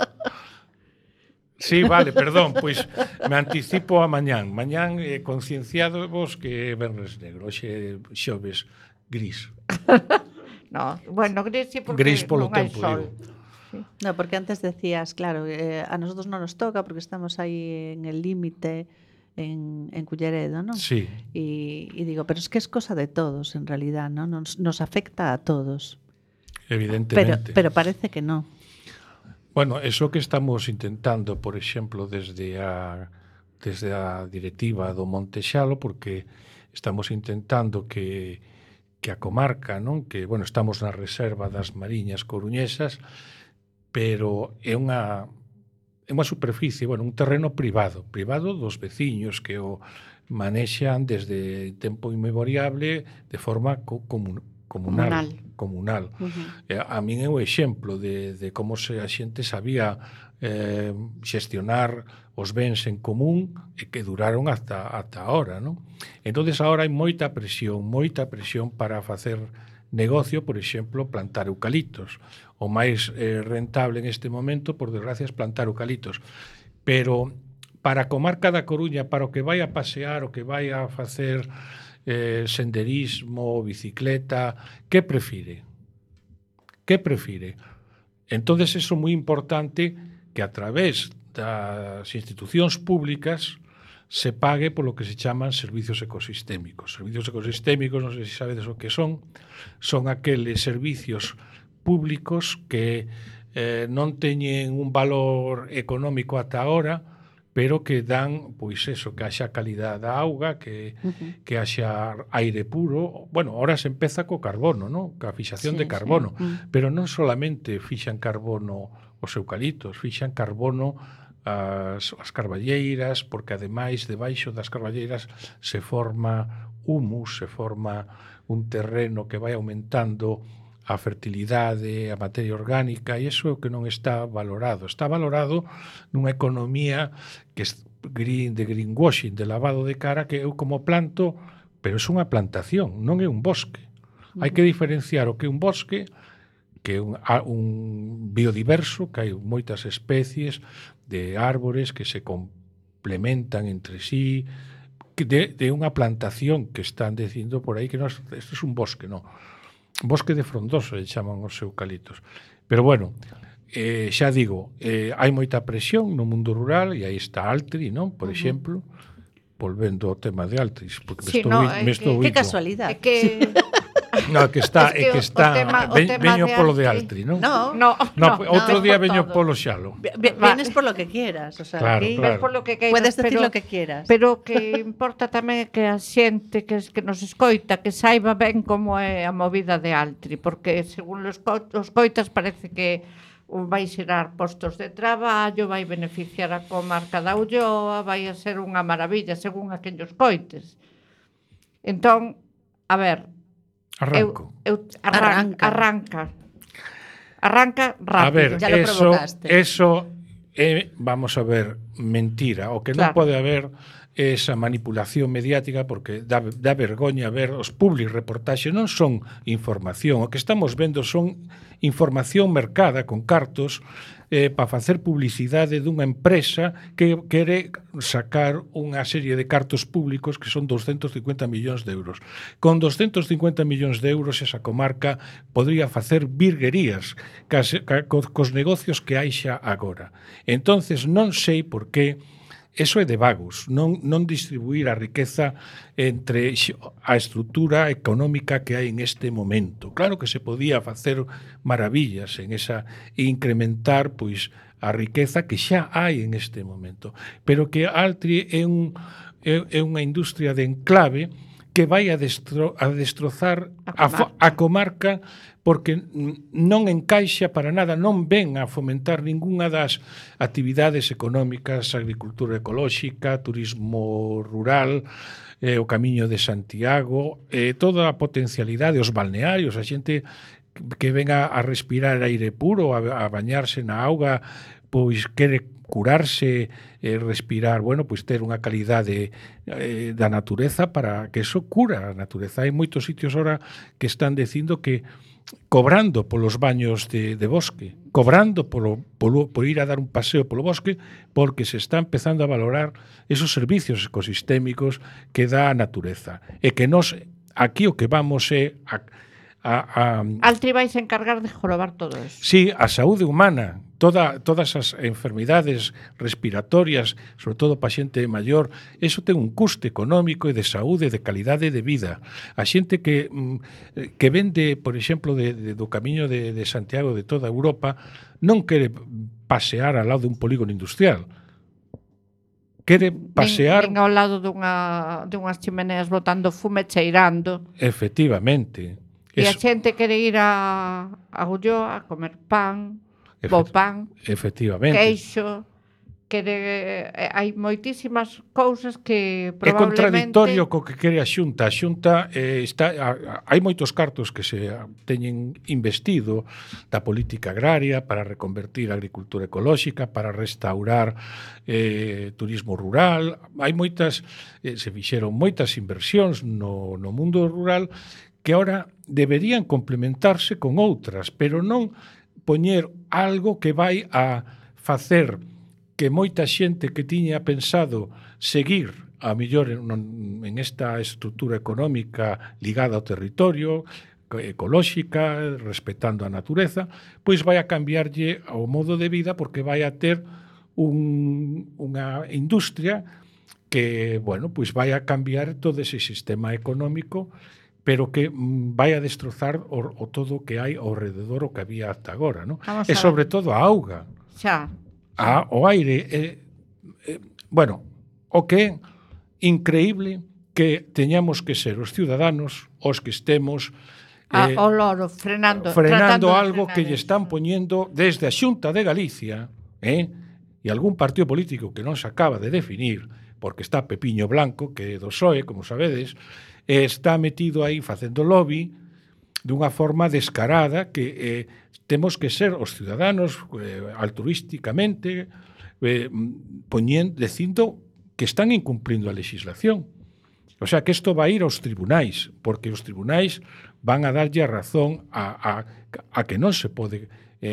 Sí, vale, perdón, pois me anticipo a mañán. Mañán eh, concienciado vos que é Venres Negro, hoxe xoves gris. No, bueno, gris sí porque gris polo non hai tempo, sol. Sí. No, porque antes decías, claro, eh, a nosotros non nos toca porque estamos aí en el límite en, en Culleredo, ¿no? Sí. Y, y digo, pero es que es cosa de todos en realidad, ¿no? Nos, nos afecta a todos. Evidentemente. Pero, pero parece que no. Bueno, eso que estamos intentando, por exemplo, desde a desde a directiva do Montexalo, porque estamos intentando que que a comarca, non? Que, bueno, estamos na reserva das Mariñas coruñesas, pero é unha é unha superficie, bueno, un terreno privado, privado dos veciños que o manexan desde tempo inmemoriable de forma co comun comunal. comunal. comunal. Uh-huh. eh, a min é un exemplo de, de como se a xente sabía eh, xestionar os bens en común e que duraron hasta ata ahora, non? Entonces agora hai moita presión, moita presión para facer negocio, por exemplo, plantar eucaliptos. O máis eh, rentable en este momento, por desgracia, é plantar eucaliptos. Pero para a comarca da Coruña, para o que vai a pasear, o que vai a facer eh, senderismo, bicicleta, que prefire? que prefire? Entonces, eso é moi importante que a través das institucións públicas se pague polo que se chaman servicios ecosistémicos. Servicios ecosistémicos, non sei se sabedes o que son, son aqueles servicios públicos que eh, non teñen un valor económico ata ahora, pero que dan, pois eso, que haxa calidad da auga, que, uh-huh. que haxa aire puro. Bueno, ahora se empeza co carbono, ¿no? Ca fixación sí, de carbono, sí. uh-huh. pero non solamente fixan carbono os eucaliptos, fixan carbono as, as carballeiras, porque ademais debaixo das carballeiras se forma humus, se forma un terreno que vai aumentando a fertilidade, a materia orgánica, e iso é o que non está valorado. Está valorado nunha economía que é green, de greenwashing, de lavado de cara, que eu como planto, pero é unha plantación, non é un bosque. Hai que diferenciar o que é un bosque, que é un, un biodiverso, que hai moitas especies de árbores que se complementan entre sí, de, de unha plantación que están dicindo por aí que non, isto é un bosque, non. Bosque de frondoso, le chaman os eucaliptos. Pero bueno, eh, xa digo, eh, hai moita presión no mundo rural, e aí está Altri, non? Por uh-huh. exemplo, volvendo ao tema de Altri, porque sí, me estou, no, me estou que, que casualidade. É que... No, que está, es que é que está, o tema, o ven, tema veño de polo de Altri. Altri, non? No, no, no, no outro no, día por veño todo. polo Xalo. Vienes por lo que quieras, o sea, claro, aquí claro. Ves por lo que queiras, puedes decir pero, lo que quieras. Pero que importa tamén que a xente que, que nos escoita, que saiba ben como é a movida de Altri, porque según os, co os coitas parece que vai xerar postos de traballo, vai beneficiar a comarca da Ulloa, vai a ser unha maravilla, según aquellos coites. Entón, a ver, Arranco. Eu, eu arran, arranca. Arranca. Arranca rápido. A ver, ya lo eso, provocaste. eso é, vamos a ver, mentira. O que non Claro. pode haber é esa manipulación mediática, porque dá, dá vergoña ver os public reportaxes, non son información. O que estamos vendo son información mercada con cartos eh, para facer publicidade dunha empresa que quere sacar unha serie de cartos públicos que son doscientos cincuenta millóns de euros. Con doscientos cincuenta millóns de euros esa comarca podría facer virguerías case, ca, cos negocios que hai xa agora. Entonces non sei por que eso é de vagos, non, non distribuir a riqueza entre a estrutura económica que hai en este momento. Claro que se podía facer maravillas en esa e incrementar pois a riqueza que xa hai en este momento, pero que Altri é, un, é, é unha industria de enclave que vai a, destro, a destrozar a comarca. A, a comarca porque non encaixa para nada, non ven a fomentar ningunha das actividades económicas, agricultura ecolóxica, turismo rural, eh, o Camiño de Santiago, eh, toda a potencialidade, os balnearios, a xente que venga a respirar aire puro, a, a bañarse na auga, pois quere curarse, eh, respirar, bueno, pois ter unha calidade eh, da natureza para que eso cura a natureza. Hai moitos sitios ahora que están dicindo que cobrando polos baños de, de bosque, cobrando polo, polo, por ir a dar un paseo polo bosque, porque se está empezando a valorar esos servicios ecosistémicos que dá a natureza. E que nos, aquí o que vamos é a, a, a Altri vais a encargar de jorobar todo eso. Sí, a saúde humana, toda, todas as enfermidades respiratorias, sobre todo para xente maior, eso ten un custe económico e de saúde, de calidade de vida. A xente que, que vende, por exemplo, de, de, do Camiño de, de Santiago, de toda Europa, non quere pasear ao lado dun polígono industrial. Quere pasear... Ven, ven ao lado dunha, dunhas chimeneas botando fume, cheirando. Efectivamente. E a xente quere ir a, a Ulloa a comer pan, Efect bo pan, efectivamente. queixo, quere, eh, hai moitísimas cousas que probablemente... É contradictorio co que quere a Xunta. A Xunta eh, está, a, a, hai moitos cartos que se teñen investido da política agraria para reconvertir a agricultura ecolóxica, para restaurar eh, turismo rural. Hai moitas, eh, se fixeron moitas inversións no, no mundo rural que ahora deberían complementarse con outras, pero non poñer algo que vai a facer que moita xente que tiña pensado seguir a mellor en, en esta estrutura económica ligada ao territorio, ecolóxica, respetando a natureza, pois vai a cambiarlle o modo de vida porque vai a ter un, unha industria que, bueno, pois vai a cambiar todo ese sistema económico, pero que mm, vai a destrozar o, o todo o que hai ao rededor o que había hasta agora, non? E sobre todo a auga. Xa. A, o aire, eh, eh, bueno, o que é increíble que teñamos que ser os ciudadanos os que estemos eh, a, o loro frenando, frenando algo que lle están poñendo desde a Xunta de Galicia, eh, e algún partido político que non se acaba de definir, porque está Pepiño Blanco, que é do P S O E, como sabedes, eh, está metido aí facendo lobby dunha forma descarada que eh, temos que ser os ciudadanos eh, altruísticamente eh, poñendo, dicindo que están incumplindo a legislación. O sea, que isto vai ir aos tribunais, porque os tribunais van a darlle a razón a, a, a que non se pode eh,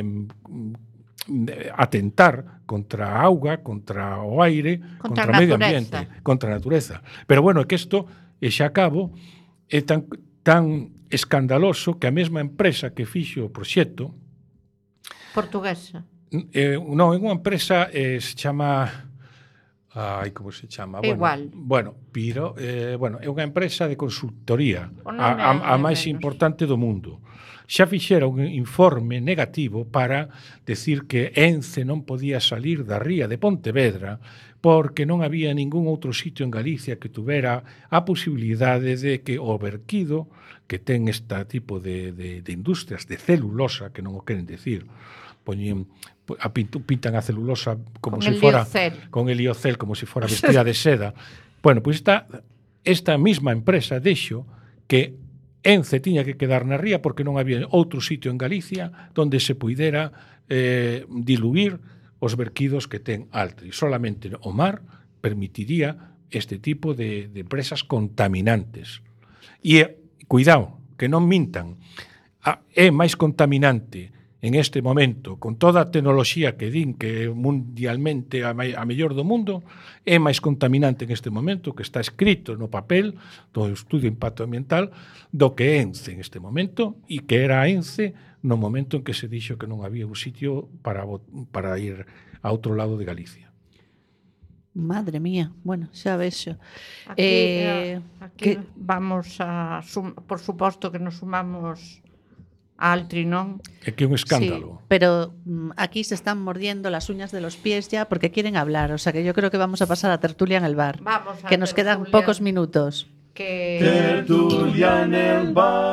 atentar contra a auga, contra o aire, contra, contra o medio ambiente, contra a natureza. Pero bueno, é que isto, e xa acabo, é tan, tan escandaloso que a mesma empresa que fixo o proxecto portuguesa. Eh, non, é unha empresa eh, se chama Ai, como se chama? Bueno, igual. Bueno, Piro, eh, bueno, é unha empresa de consultoría a, a, a máis importante do mundo. Xa fixera un informe negativo para decir que Ence non podía salir da ría de Pontevedra porque non había ningún outro sitio en Galicia que tuvera a posibilidade de que o verquido que ten este tipo de, de, de industrias de celulosa, que non o queren decir, poñen a pintan a celulosa como con se si fora liocel. con el liocel como se si fora vestida de seda. Bueno, pois pues esta esta mesma empresa dixo que Ence tiña que quedar na ría porque non había outro sitio en Galicia onde se puidera eh, diluir os verquidos que ten Altri. Solamente o mar permitiría este tipo de, de empresas contaminantes. E, cuidado, que non mintan, a, é máis contaminante en este momento, con toda a tecnoloxía que din que mundialmente a, a mellor do mundo, é máis contaminante en este momento, que está escrito no papel do estudio de impacto ambiental, do que Ence en este momento, e que era Ence no momento en que se dixo que non había un sitio para, para ir a outro lado de Galicia. Madre mía, bueno, xa vexo. Aquí, Eh, aquí que- vamos a, sum, por suposto que nos sumamos a Altri, non? É que é un escándalo. Sí, pero mm, aquí se están mordiendo las uñas de los pies ya porque quieren hablar. O sea que yo creo que vamos a pasar a tertulia en el bar. Vamos a que nos quedan tertulia. pocos minutos. Que Tertulia en el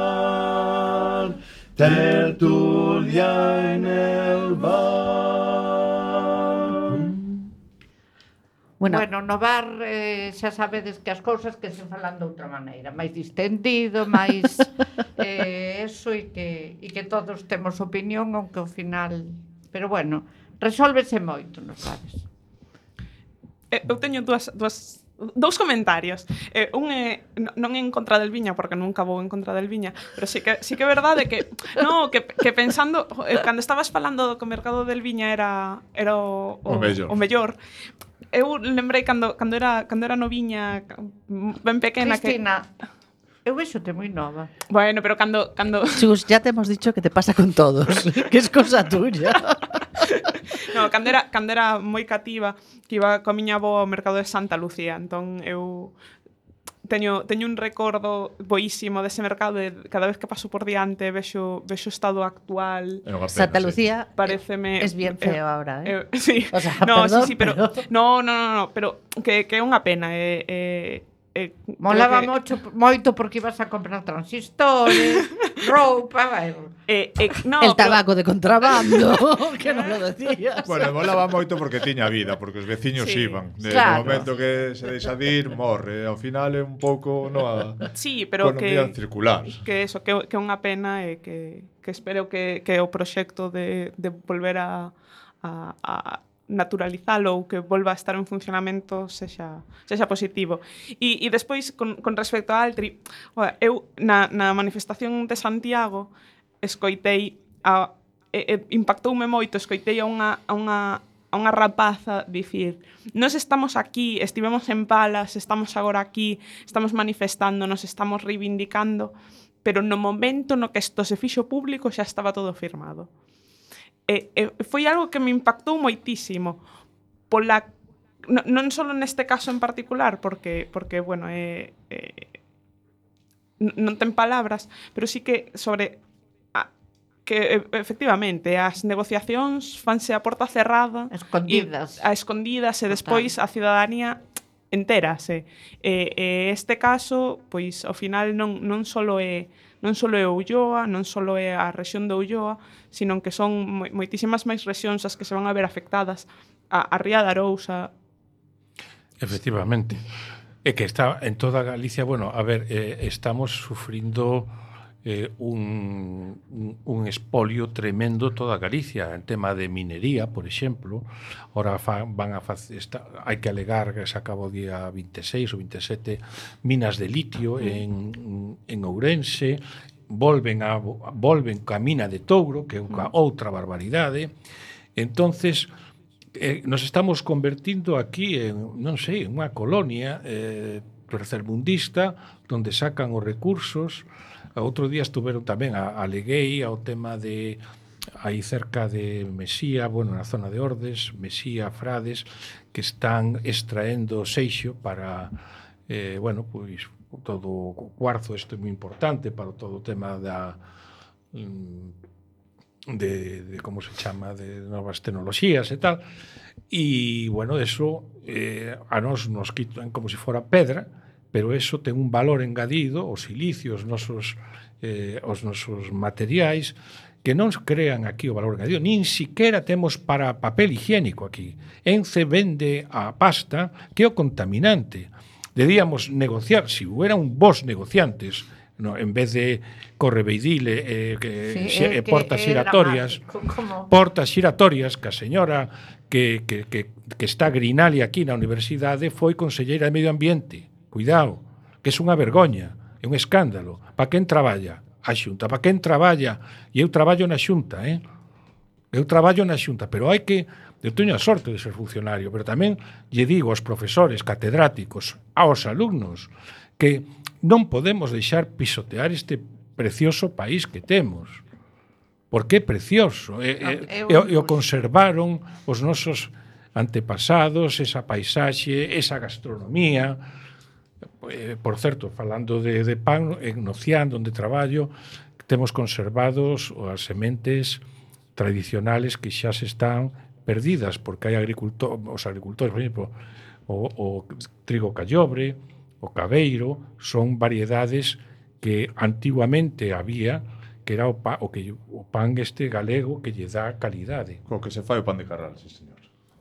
bar, tertulia en el bar. Bueno, Bueno, no bar eh, xa sabedes que as cousas que se falan de outra maneira, máis distendido, máis eh, eso e que, e que todos temos opinión, aunque ao final... Pero bueno, resolvese moito, non sabes? Eh, eu teño dúas, dúas dous comentarios. Eh, un é n- non en contra del Viña, porque nunca vou en contra del Viña, pero sí que sí que é verdade que no, que, que pensando eh, cando estabas falando do que o mercado del Viña era era o, O mellor. o mellor. Eu lembrei cando cando era cando era noviña, ben pequena, Cristina, eu vexote moi nova. que bueno, pero cando cando Chus, ya te hemos dicho que te pasa con todos, que es cosa tuya. no, cando era cando era moi cativa, que iba coa miña avó ao mercado de Santa Lucía, entón eu teño teño un recordo boísimo dese mercado de cada vez que paso por diante vexo vexo o estado actual. É unha pena, Santa sí. Parecía Pareceme es bien feo ahora, ¿eh? eh, sí. O sea, no, perdón, sí, sí, pero, pero- no, no, no, no, pero que que é unha pena, eh, eh, eh, Molaba creo que- moito, moito porque ibas a comprar transistores, roupa, vai. eh, eh, no, El pero- tabaco de contrabando, que non lo decías. Bueno, volaba moito porque tiña vida, porque os veciños Sí, iban. De, claro. No momento que se deixa de ir, morre. Ao final é un pouco no, a Sí, pero economía que circular. que eso, que que é unha pena e que que espero que que o proxecto de de volver a a a naturalizalo ou que volva a estar en funcionamento sexa sexa positivo. E e despois con con respecto a Altri, oa, eu na na manifestación de Santiago escoitei a e, e impactoume moito, escoitei a unha a unha a unha rapaza dicir: "Nós estamos aquí, estivemos en Palas, estamos agora aquí, estamos manifestando, nos estamos reivindicando, pero no momento no que isto se fixo público xa estaba todo firmado. E, e foi algo que me impactou moitísimo pola no, non só neste caso en particular, porque porque bueno, é eh, eh, non ten palabras, pero sí que sobre a, que efectivamente as negociacións fanse a porta cerrada, escondidas, e, a escondidas e despois a cidadanía entérase. E, e este caso, pois ao final non non só é non só é Ulloa, non só é a rexión de Ulloa, sino que son moitísimas máis rexións as que se van a ver afectadas, a, a Ría de Arousa. Efectivamente. É que está en toda Galicia, bueno, a ver, eh, estamos sufrindo eh, un, un, un espolio tremendo toda Galicia, en tema de minería, por exemplo. Ora fa, van a facer, está, hai que alegar que se acaba o día veintiséis ou veintisiete minas de litio en, en Ourense, volven a volven ca mina de Touro, que é outra barbaridade. Entonces, eh, nos estamos convertindo aquí en, non sei, unha colonia eh, tercermundista onde sacan os recursos. Outro día estuveron tamén a, a Leguei ao tema de aí cerca de Mesía, bueno, na zona de Ordes, Mesía, Frades, que están extraendo seixo para eh, bueno, pois todo o cuarzo, isto é moi importante para todo o tema da de, de como se chama, de novas tecnoloxías e tal, e bueno, eso eh, a nos nos quitan como se fora pedra, pero eso ten un valor engadido, os silicios, os nosos, eh, os nosos materiais, que non crean aquí o valor engadido, nin siquiera temos para papel higiénico aquí. Ence vende a pasta, que é o contaminante. Debíamos negociar, se si hubiera un bons negociantes, no, en vez de correveidile, eh, que, sí, xe, eh, portas giratorias, portas giratorias, que a señora que, que, que, que está Grinali aquí na universidade foi conselleira de Medio Ambiente. Cuidado, que é unha vergoña, é un escándalo. Pa quen traballa? A Xunta. Pa quen traballa? E eu traballo na Xunta, eh? Eu traballo na Xunta, pero hai que... Eu teño a sorte de ser funcionario, pero tamén lle digo aos profesores, catedráticos, aos alumnos, que non podemos deixar pisotear este precioso país que temos. Porque é precioso. E, e, e o conservaron os nosos antepasados, esa paisaxe, esa gastronomía... Eh, por certo, falando de, de pan, en Nocián, onde traballo, temos conservados as sementes tradicionales que xa se están perdidas, porque hai agricultor, os agricultores, por exemplo, o, o trigo callobre, o cabeiro, son variedades que antiguamente había, que era o, pa, o, que, o pan este galego que lle dá calidade. Co que se fai o pan de Carral, sí, señor.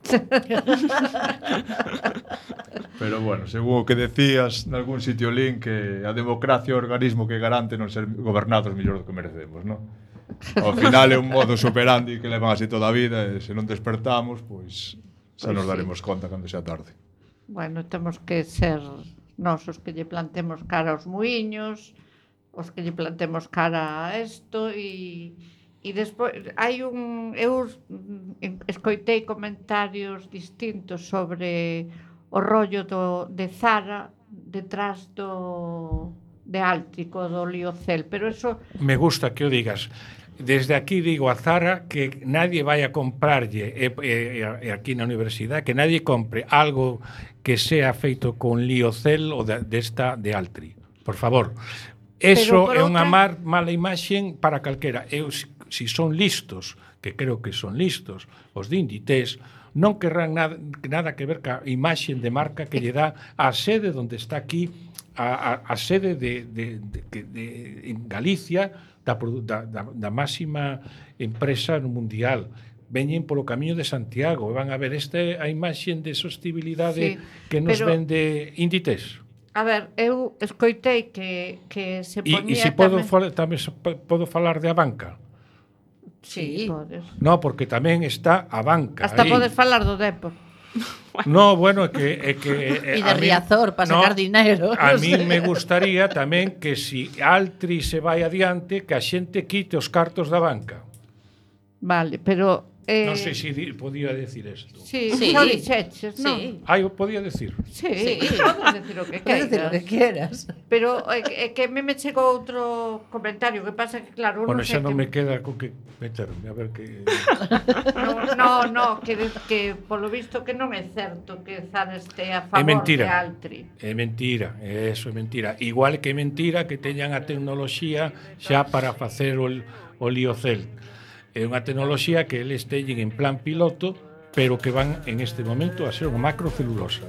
Pero bueno, según o que decías nalgún sitio link, que a democracia é o organismo que garante non ser gobernados mellor do que merecemos, non? Ao final é un modo superandi que levan así toda a vida, e se non despertamos, pois xa Pois nos sí. daremos conta cando xa tarde. Bueno, temos que ser nós os que lle plantemos cara aos muiños, os que lle plantemos cara a isto, e E despois hai un eu escoitei comentarios distintos sobre o rollo do de Zara detrás do de Áltrico, do Liocel, pero eso me gusta que o digas. Desde aquí digo a Zara que nadie vaya a comprarlle e, e, e aquí na universidade, que nadie compre algo que sea feito con Liocel ou de, desta de Altri. Por favor. Eso é unha mar, mala imaxen para calquera. Eu si son listos, que creo que son listos, os de Inditex, non querrán nada, nada que ver ca imaxen de marca que lle dá a sede onde está aquí, a, a, a sede de, de, de, de, de, en Galicia, da, da, da máxima empresa mundial. Veñen polo camiño de Santiago, e van a ver esta a imaxen de sostibilidade sí, que nos pero... vende Inditex. A ver, eu escoitei que, que se ponía... E, e se podo tamén... tamén podo falar de a banca? Sí, podes. No, porque tamén está a banca. Hasta aí. podes falar do Depor. No, bueno, é que... É que e de Riazor, para no, sacar dinero. A mí me gustaría tamén que si Altri se vai adiante, que a xente quite os cartos da banca. Vale, pero Eh, Non sei se di, podía decir isto. Sí, Sí. xa o dixeches, non? Sí. Ah, eu podía decir. Sí, Sí. podes decir o que Puedes queiras. decir lo que quieras. Pero é que, é que a mí me chegou outro comentario, que pasa que claro, Bueno, non xa sei non que... me queda co que meterme, a ver que... No, no, no, que, que polo visto que non é certo que Zara este a É favor mentira. de Altri. É mentira, eso é mentira. Igual que é mentira que teñan a tecnoloxía xa para facer o, o liocel. É unha tecnoloxía que eles teñen en plan piloto, pero que van en este momento a ser unha macrocelulosa.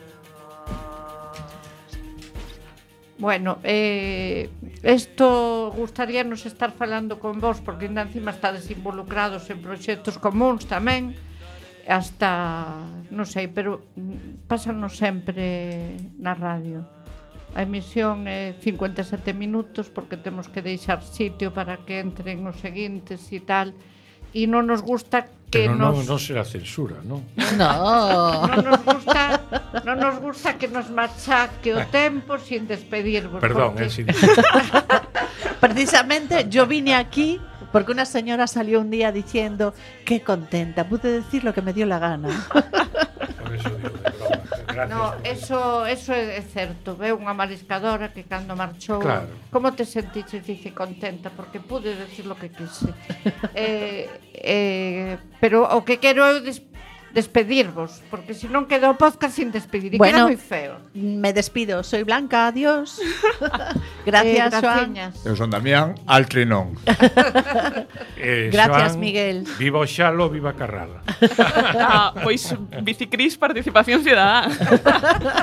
Bueno, eh, esto gustaríanos estar falando con vos, porque ainda encima estades involucrados en proxectos comuns tamén, hasta, non sei, pero mm, pásanos sempre na radio. A emisión é cincuenta e sete minutos porque temos que deixar sitio para que entren os seguintes e tal, e non nos gusta que Pero non, nos... non será censura, non? No. Non nos gusta, non nos gusta que nos machaque o tempo sin despedirvos. Perdón, porque... eh, si... Precisamente yo vine aquí porque una señora salió un día diciendo qué contenta, pude decir lo que me dio la gana. Por eso digo, de broma. Gracias. No, eso, eso é certo. Veu unha mariscadora que cando marchou, Claro. como te sentiches? Dice contenta porque pude decir lo que quise. eh, eh, pero o que quero é des despedirvos, porque se non queda o podcast sin despedir, e Bueno, queda moi feo. Me despido, soy Blanca, adiós. Gracias, eh, Joan. graciñas. Eu son Damián, Altri non. Eh, Gracias, Xoan, Miguel. Viva o Xalo, viva Carrala. Ah, pois Bicicris, participación ciudadana.